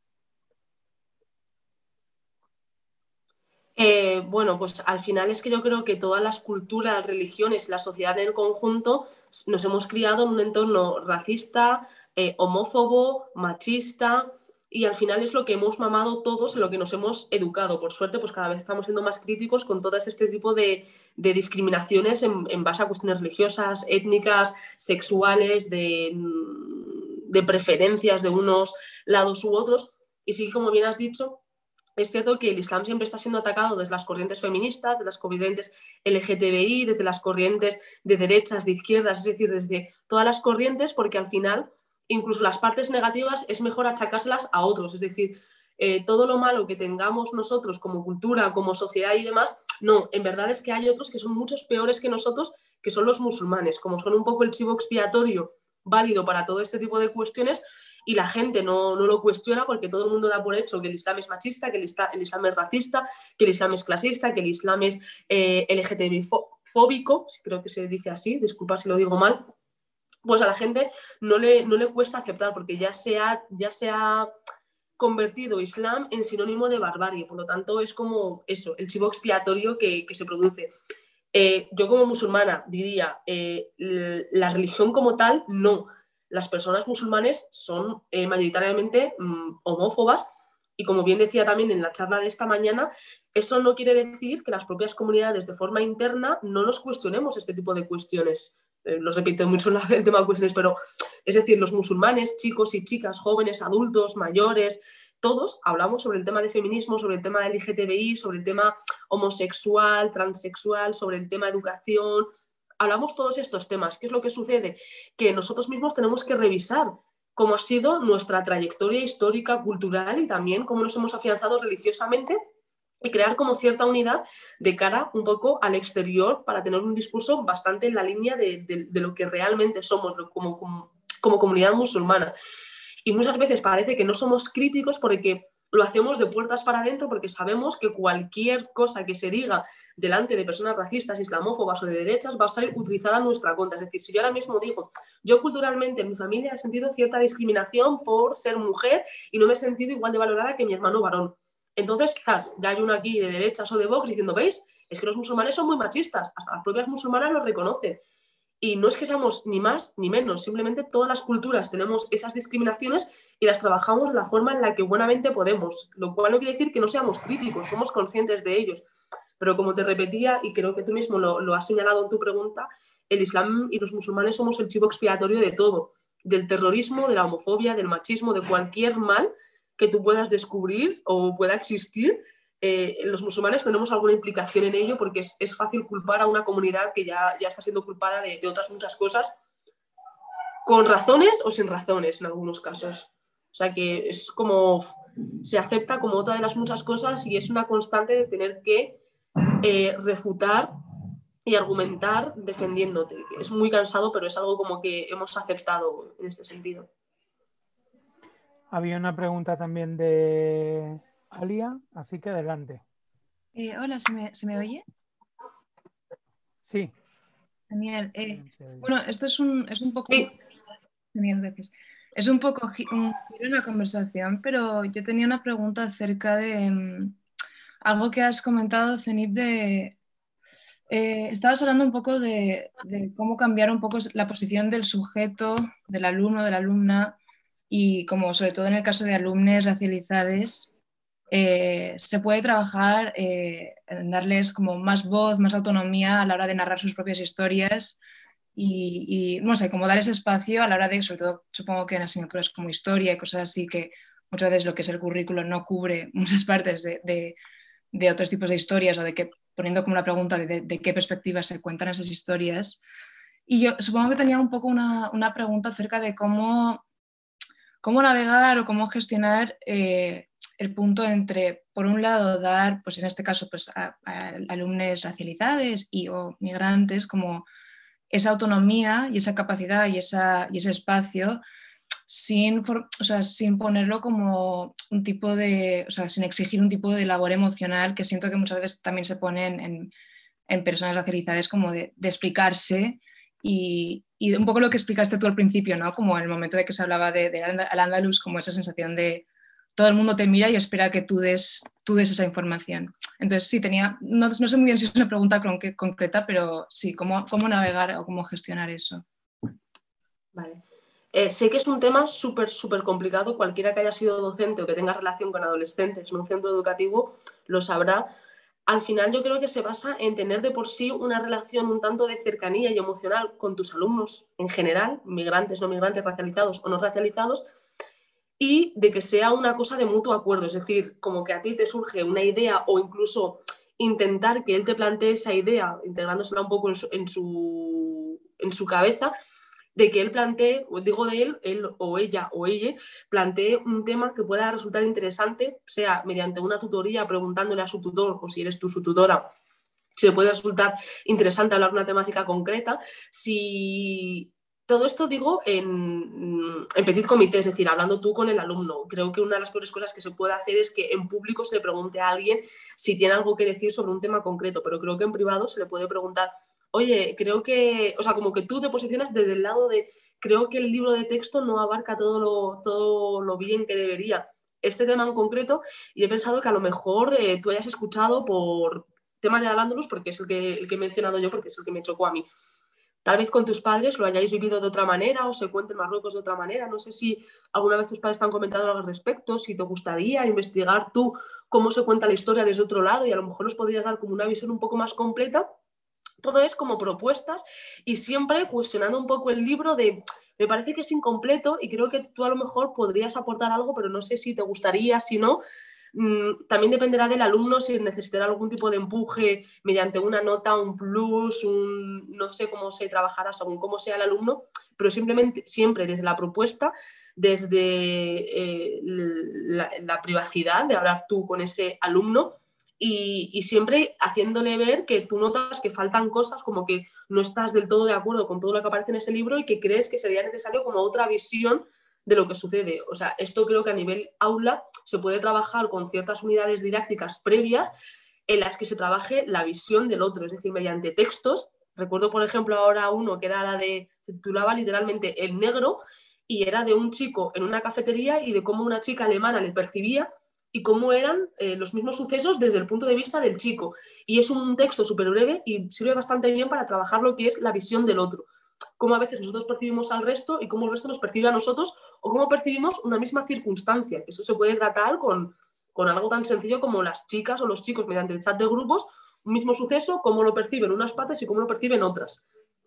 Eh, bueno, pues al final es que yo creo que todas las culturas, religiones, la sociedad en el conjunto nos hemos criado en un entorno racista, eh, homófobo, machista, y al final es lo que hemos mamado todos, en lo que nos hemos educado. Por suerte, pues cada vez estamos siendo más críticos con todo este tipo de, de discriminaciones en, en base a cuestiones religiosas, étnicas, sexuales, de, de preferencias de unos lados u otros. Y sí, como bien has dicho, es cierto que el Islam siempre está siendo atacado desde las corrientes feministas, de las corrientes L G T B I, desde las corrientes de derechas, de izquierdas, es decir, desde todas las corrientes, porque al final, incluso las partes negativas, es mejor achacárselas a otros. Es decir, eh, todo lo malo que tengamos nosotros como cultura, como sociedad y demás, no, en verdad es que hay otros que son muchos peores que nosotros, que son los musulmanes, como son un poco el chivo expiatorio válido para todo este tipo de cuestiones. Y la gente no, no lo cuestiona porque todo el mundo da por hecho que el Islam es machista, que el, el Islam es racista, que el Islam es clasista, que el Islam es eh, L G T B I fóbico, creo que se dice así, disculpa si lo digo mal. Pues a la gente no le, no le cuesta aceptar porque ya se, ha, ya se ha convertido Islam en sinónimo de barbarie. Por lo tanto, es como eso, el chivo expiatorio que, que se produce. Eh, yo como musulmana diría, eh, la religión como tal, no. Las personas musulmanes son eh, mayoritariamente mmm, homófobas y como bien decía también en la charla de esta mañana, eso no quiere decir que las propias comunidades de forma interna no nos cuestionemos este tipo de cuestiones. Eh, lo repito mucho en el tema de cuestiones, pero es decir, los musulmanes, chicos y chicas, jóvenes, adultos, mayores, todos hablamos sobre el tema de feminismo, sobre el tema de L G T B I, sobre el tema homosexual, transexual, sobre el tema de educación. Hablamos todos estos temas. ¿Qué es lo que sucede? Que nosotros mismos tenemos que revisar cómo ha sido nuestra trayectoria histórica, cultural y también cómo nos hemos afianzado religiosamente y crear como cierta unidad de cara un poco al exterior para tener un discurso bastante en la línea de, de, de lo que realmente somos como, como, como comunidad musulmana. Y muchas veces parece que no somos críticos porque lo hacemos de puertas para adentro porque sabemos que cualquier cosa que se diga delante de personas racistas, islamófobas o de derechas va a ser utilizada en nuestra contra. Es decir, si yo ahora mismo digo, yo culturalmente en mi familia he sentido cierta discriminación por ser mujer y no me he sentido igual de valorada que mi hermano varón. Entonces, quizás ya hay uno aquí de derechas o de Vox diciendo, ¿veis? Es que los musulmanes son muy machistas, hasta las propias musulmanas lo reconocen. Y no es que seamos ni más ni menos, simplemente todas las culturas tenemos esas discriminaciones y las trabajamos de la forma en la que buenamente podemos, lo cual no quiere decir que no seamos críticos, somos conscientes de ellos. Pero como te repetía, y creo que tú mismo lo, lo has señalado en tu pregunta, el Islam y los musulmanes somos el chivo expiatorio de todo, del terrorismo, de la homofobia, del machismo, de cualquier mal que tú puedas descubrir o pueda existir, eh, los musulmanes tenemos alguna implicación en ello, porque es, es fácil culpar a una comunidad que ya, ya está siendo culpada de, de otras muchas cosas, con razones o sin razones en algunos casos. O sea que es como, se acepta como otra de las muchas cosas y es una constante de tener que eh, refutar y argumentar defendiéndote. Es muy cansado, pero es algo como que hemos aceptado en este sentido. Había una pregunta también de Alia, así que adelante. Eh, hola, ¿se me, ¿se me oye? Sí. Genial. Eh, bueno, esto es un, es un poco... Sí. Genial, gracias. Es un poco gi- un giro en la conversación, pero yo tenía una pregunta acerca de mm, algo que has comentado, Zenit, de... eh, estabas hablando un poco de, de cómo cambiar un poco la posición del sujeto, del alumno, de la alumna, y como sobre todo en el caso de alumnos racializados, eh, se puede trabajar eh, en darles como más voz, más autonomía a la hora de narrar sus propias historias y, y, no sé, como dar ese espacio a la hora de, sobre todo supongo que en asignaturas como historia y cosas así, que muchas veces lo que es el currículo no cubre muchas partes de, de, de otros tipos de historias o de que, poniendo como la pregunta de, de, de qué perspectiva se cuentan esas historias. Y yo supongo que tenía un poco una, una pregunta acerca de cómo, cómo navegar o cómo gestionar eh, el punto entre, por un lado, dar, pues en este caso, pues a, a alumnos racializados y o migrantes como esa autonomía y esa capacidad y, esa, y ese espacio sin, o sea, sin ponerlo como un tipo de, o sea, sin exigir un tipo de labor emocional que siento que muchas veces también se pone en, en, en personas racializadas, como de, de explicarse y, y un poco lo que explicaste tú al principio, ¿no? Como en el momento de que se hablaba de, de al andaluz, como esa sensación de todo el mundo te mira y espera que tú des, tú des esa información. Entonces, sí, tenía, no, no sé muy bien si es una pregunta concreta, pero sí, ¿cómo, cómo navegar o cómo gestionar eso? Vale. Eh, sé que es un tema súper, súper complicado. Cualquiera que haya sido docente o que tenga relación con adolescentes en un centro educativo lo sabrá. Al final yo creo que se basa en tener de por sí una relación un tanto de cercanía y emocional con tus alumnos en general, migrantes, no migrantes, racializados o no racializados, y de que sea una cosa de mutuo acuerdo, es decir, como que a ti te surge una idea o incluso intentar que él te plantee esa idea, integrándosela un poco en su, en su, en su cabeza, de que él plantee, digo de él, él o ella o ella, plantee un tema que pueda resultar interesante, sea mediante una tutoría preguntándole a su tutor o si eres tú su tutora, si le puede resultar interesante hablar de una temática concreta, si... Todo esto digo en, en petit comité, es decir, hablando tú con el alumno. Creo que una de las peores cosas que se puede hacer es que en público se le pregunte a alguien si tiene algo que decir sobre un tema concreto, pero creo que en privado se le puede preguntar, oye, creo que, o sea, como que tú te posicionas desde el lado de, creo que el libro de texto no abarca todo lo, todo lo bien que debería este tema en concreto, y he pensado que a lo mejor eh, tú hayas escuchado por tema de Al-Ándalus, porque es el que, el que he mencionado yo, porque es el que me chocó a mí. Tal vez con tus padres lo hayáis vivido de otra manera o se cuente en Marruecos de otra manera. No sé si alguna vez tus padres te han comentado algo al respecto, si te gustaría investigar tú cómo se cuenta la historia desde otro lado y a lo mejor nos podrías dar como una visión un poco más completa. Todo es como propuestas y siempre cuestionando un poco el libro de, me parece que es incompleto y creo que tú a lo mejor podrías aportar algo, pero no sé si te gustaría, si no. También dependerá del alumno si necesitará algún tipo de empuje mediante una nota, un plus, un, no sé cómo se trabajará según cómo sea el alumno, pero simplemente siempre desde la propuesta, desde eh, la, la privacidad de hablar tú con ese alumno y, y siempre haciéndole ver que tú notas que faltan cosas, como que no estás del todo de acuerdo con todo lo que aparece en ese libro y que crees que sería necesario como otra visión de lo que sucede. O sea, esto creo que a nivel aula se puede trabajar con ciertas unidades didácticas previas en las que se trabaje la visión del otro, es decir, mediante textos. Recuerdo, por ejemplo, ahora uno que era la de, se titulaba literalmente El Negro, y era de un chico en una cafetería y de cómo una chica alemana le percibía y cómo eran eh, los mismos sucesos desde el punto de vista del chico. Y es un texto súper breve y sirve bastante bien para trabajar lo que es la visión del otro. Cómo a veces nosotros percibimos al resto y cómo el resto nos percibe a nosotros o cómo percibimos una misma circunstancia. Eso se puede tratar con, con algo tan sencillo como las chicas o los chicos mediante el chat de grupos, un mismo suceso, cómo lo perciben unas partes y cómo lo perciben otras.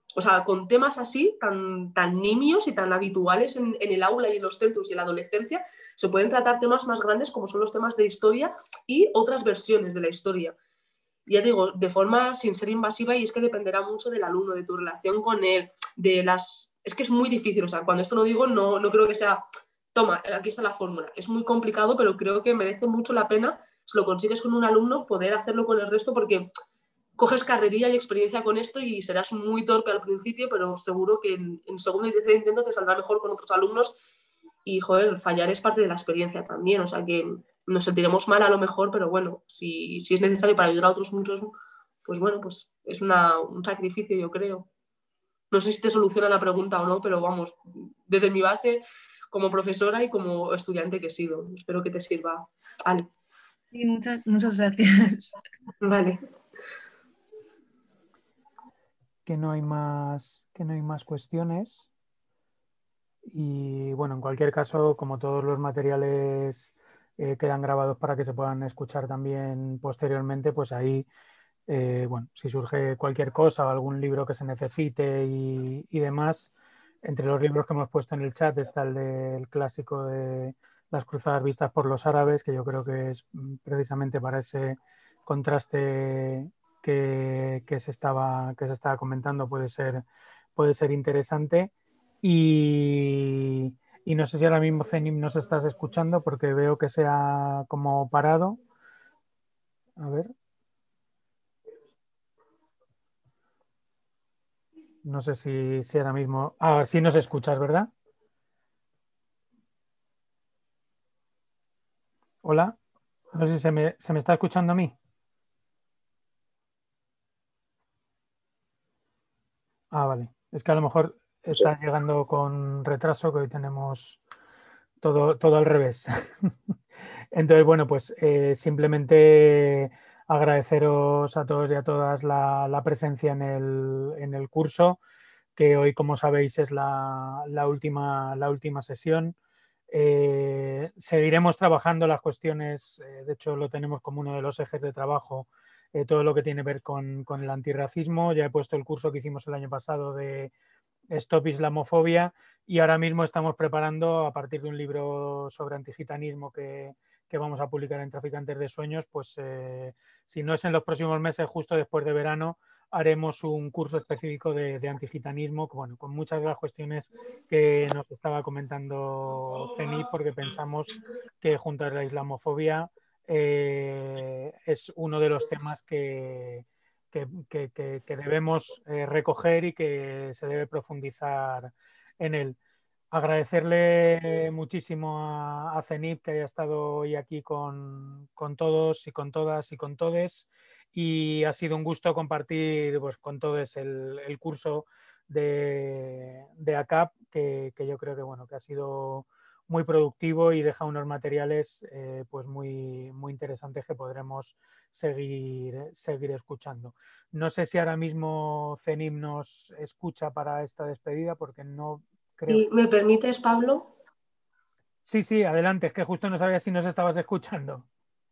o sea, con temas así tan, tan nimios y tan habituales en, en el aula y en los centros y en la adolescencia, se pueden tratar temas más grandes como son los temas de historia y otras versiones de la historia. Ya digo, de forma sin ser invasiva, y es que dependerá mucho del alumno, de tu relación con él, de las... Es que es muy difícil, o sea, cuando esto lo digo no, no creo que sea, toma, aquí está la fórmula. Es muy complicado, pero creo que merece mucho la pena, si lo consigues con un alumno, poder hacerlo con el resto, porque coges carrerilla y experiencia con esto y serás muy torpe al principio, pero seguro que en, en segundo y tercer intento te saldrá mejor con otros alumnos y, joder, fallar es parte de la experiencia también, o sea que nos sentiremos mal a lo mejor, pero bueno, si, si es necesario para ayudar a otros muchos, pues bueno, pues es una, un sacrificio, yo creo. No sé si te soluciona la pregunta o no, pero vamos, desde mi base como profesora y como estudiante que he sido. Espero que te sirva. Ale. Sí, muchas, muchas gracias. Vale. Que no hay más, que no hay más cuestiones. Y bueno, en cualquier caso, como todos los materiales eh, quedan grabados para que se puedan escuchar también posteriormente, pues ahí, eh, bueno, si surge cualquier cosa o algún libro que se necesite y, y demás, entre los libros que hemos puesto en el chat está el del clásico de Las cruzadas vistas por los árabes, que yo creo que es precisamente para ese contraste que, que se estaba, que se estaba comentando, puede ser, puede ser interesante. Y, y no sé si ahora mismo, Zenim, nos estás escuchando porque veo que se ha como parado. A ver. No sé si, si ahora mismo... Ah, sí nos escuchas, ¿verdad? Hola. No sé si se me, se me está escuchando a mí. Ah, vale. Es que a lo mejor está llegando con retraso, que hoy tenemos todo, todo al revés. Entonces, bueno, pues eh, simplemente agradeceros a todos y a todas la, la presencia en el, en el curso, que hoy, como sabéis, es la, la, última, la última sesión. Eh, seguiremos trabajando las cuestiones, eh, de hecho lo tenemos como uno de los ejes de trabajo, eh, todo lo que tiene que ver con, con el antirracismo. Ya he puesto el curso que hicimos el año pasado de Stop Islamofobia y ahora mismo estamos preparando, a partir de un libro sobre antigitanismo que, que vamos a publicar en Traficantes de Sueños, pues eh, si no es en los próximos meses, justo después de verano, haremos un curso específico de, de antigitanismo, bueno, con muchas de las cuestiones que nos estaba comentando Zenit, porque pensamos que junto a la islamofobia eh, es uno de los temas que, que, que, que, que debemos eh, recoger y que se debe profundizar en él. Agradecerle muchísimo a, a Zenit que haya estado hoy aquí con, con todos y con todas y con todes, y ha sido un gusto compartir pues, con todos el, el curso de, de A C A P, que, que yo creo que, bueno, que ha sido muy productivo y deja unos materiales eh, pues muy, muy interesantes que podremos seguir, seguir escuchando. No sé si ahora mismo Zenit nos escucha para esta despedida, porque no creo. ¿Y me permites, Pablo? Sí, sí, adelante, es que justo no sabía si nos estabas escuchando.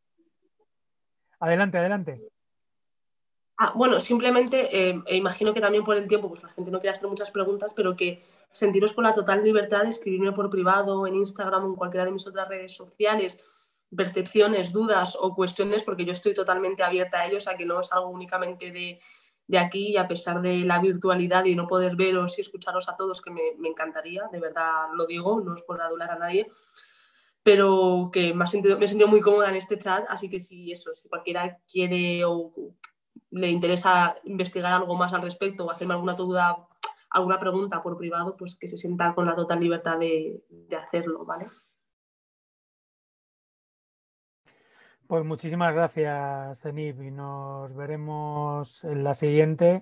Adelante, adelante. Ah, bueno, simplemente eh, imagino que también por el tiempo pues la gente no quiere hacer muchas preguntas, pero que sentiros con la total libertad de escribirme por privado, en Instagram o en cualquiera de mis otras redes sociales, percepciones, dudas o cuestiones, porque yo estoy totalmente abierta a ellos, a que no es algo únicamente de, de aquí, y a pesar de la virtualidad y no poder veros y escucharos a todos, que me, me encantaría, de verdad lo digo, no es por adular a nadie, pero que me, ha sentido, me he sentido muy cómoda en este chat, así que si eso, si cualquiera quiere o le interesa investigar algo más al respecto o hacerme alguna duda, alguna pregunta por privado, pues que se sienta con la total libertad de, de hacerlo, ¿vale? Pues muchísimas gracias, Zenit, y nos veremos en la siguiente.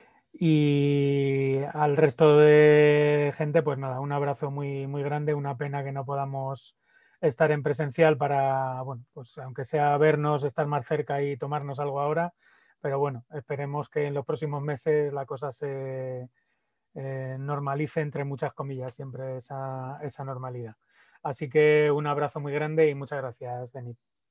Y al resto de gente, pues nada, un abrazo muy, muy grande, una pena que no podamos estar en presencial para, bueno, pues aunque sea vernos, estar más cerca y tomarnos algo ahora, pero bueno, esperemos que en los próximos meses la cosa se eh, normalice, entre muchas comillas, siempre esa, esa normalidad. Así que un abrazo muy grande y muchas gracias, Zenit.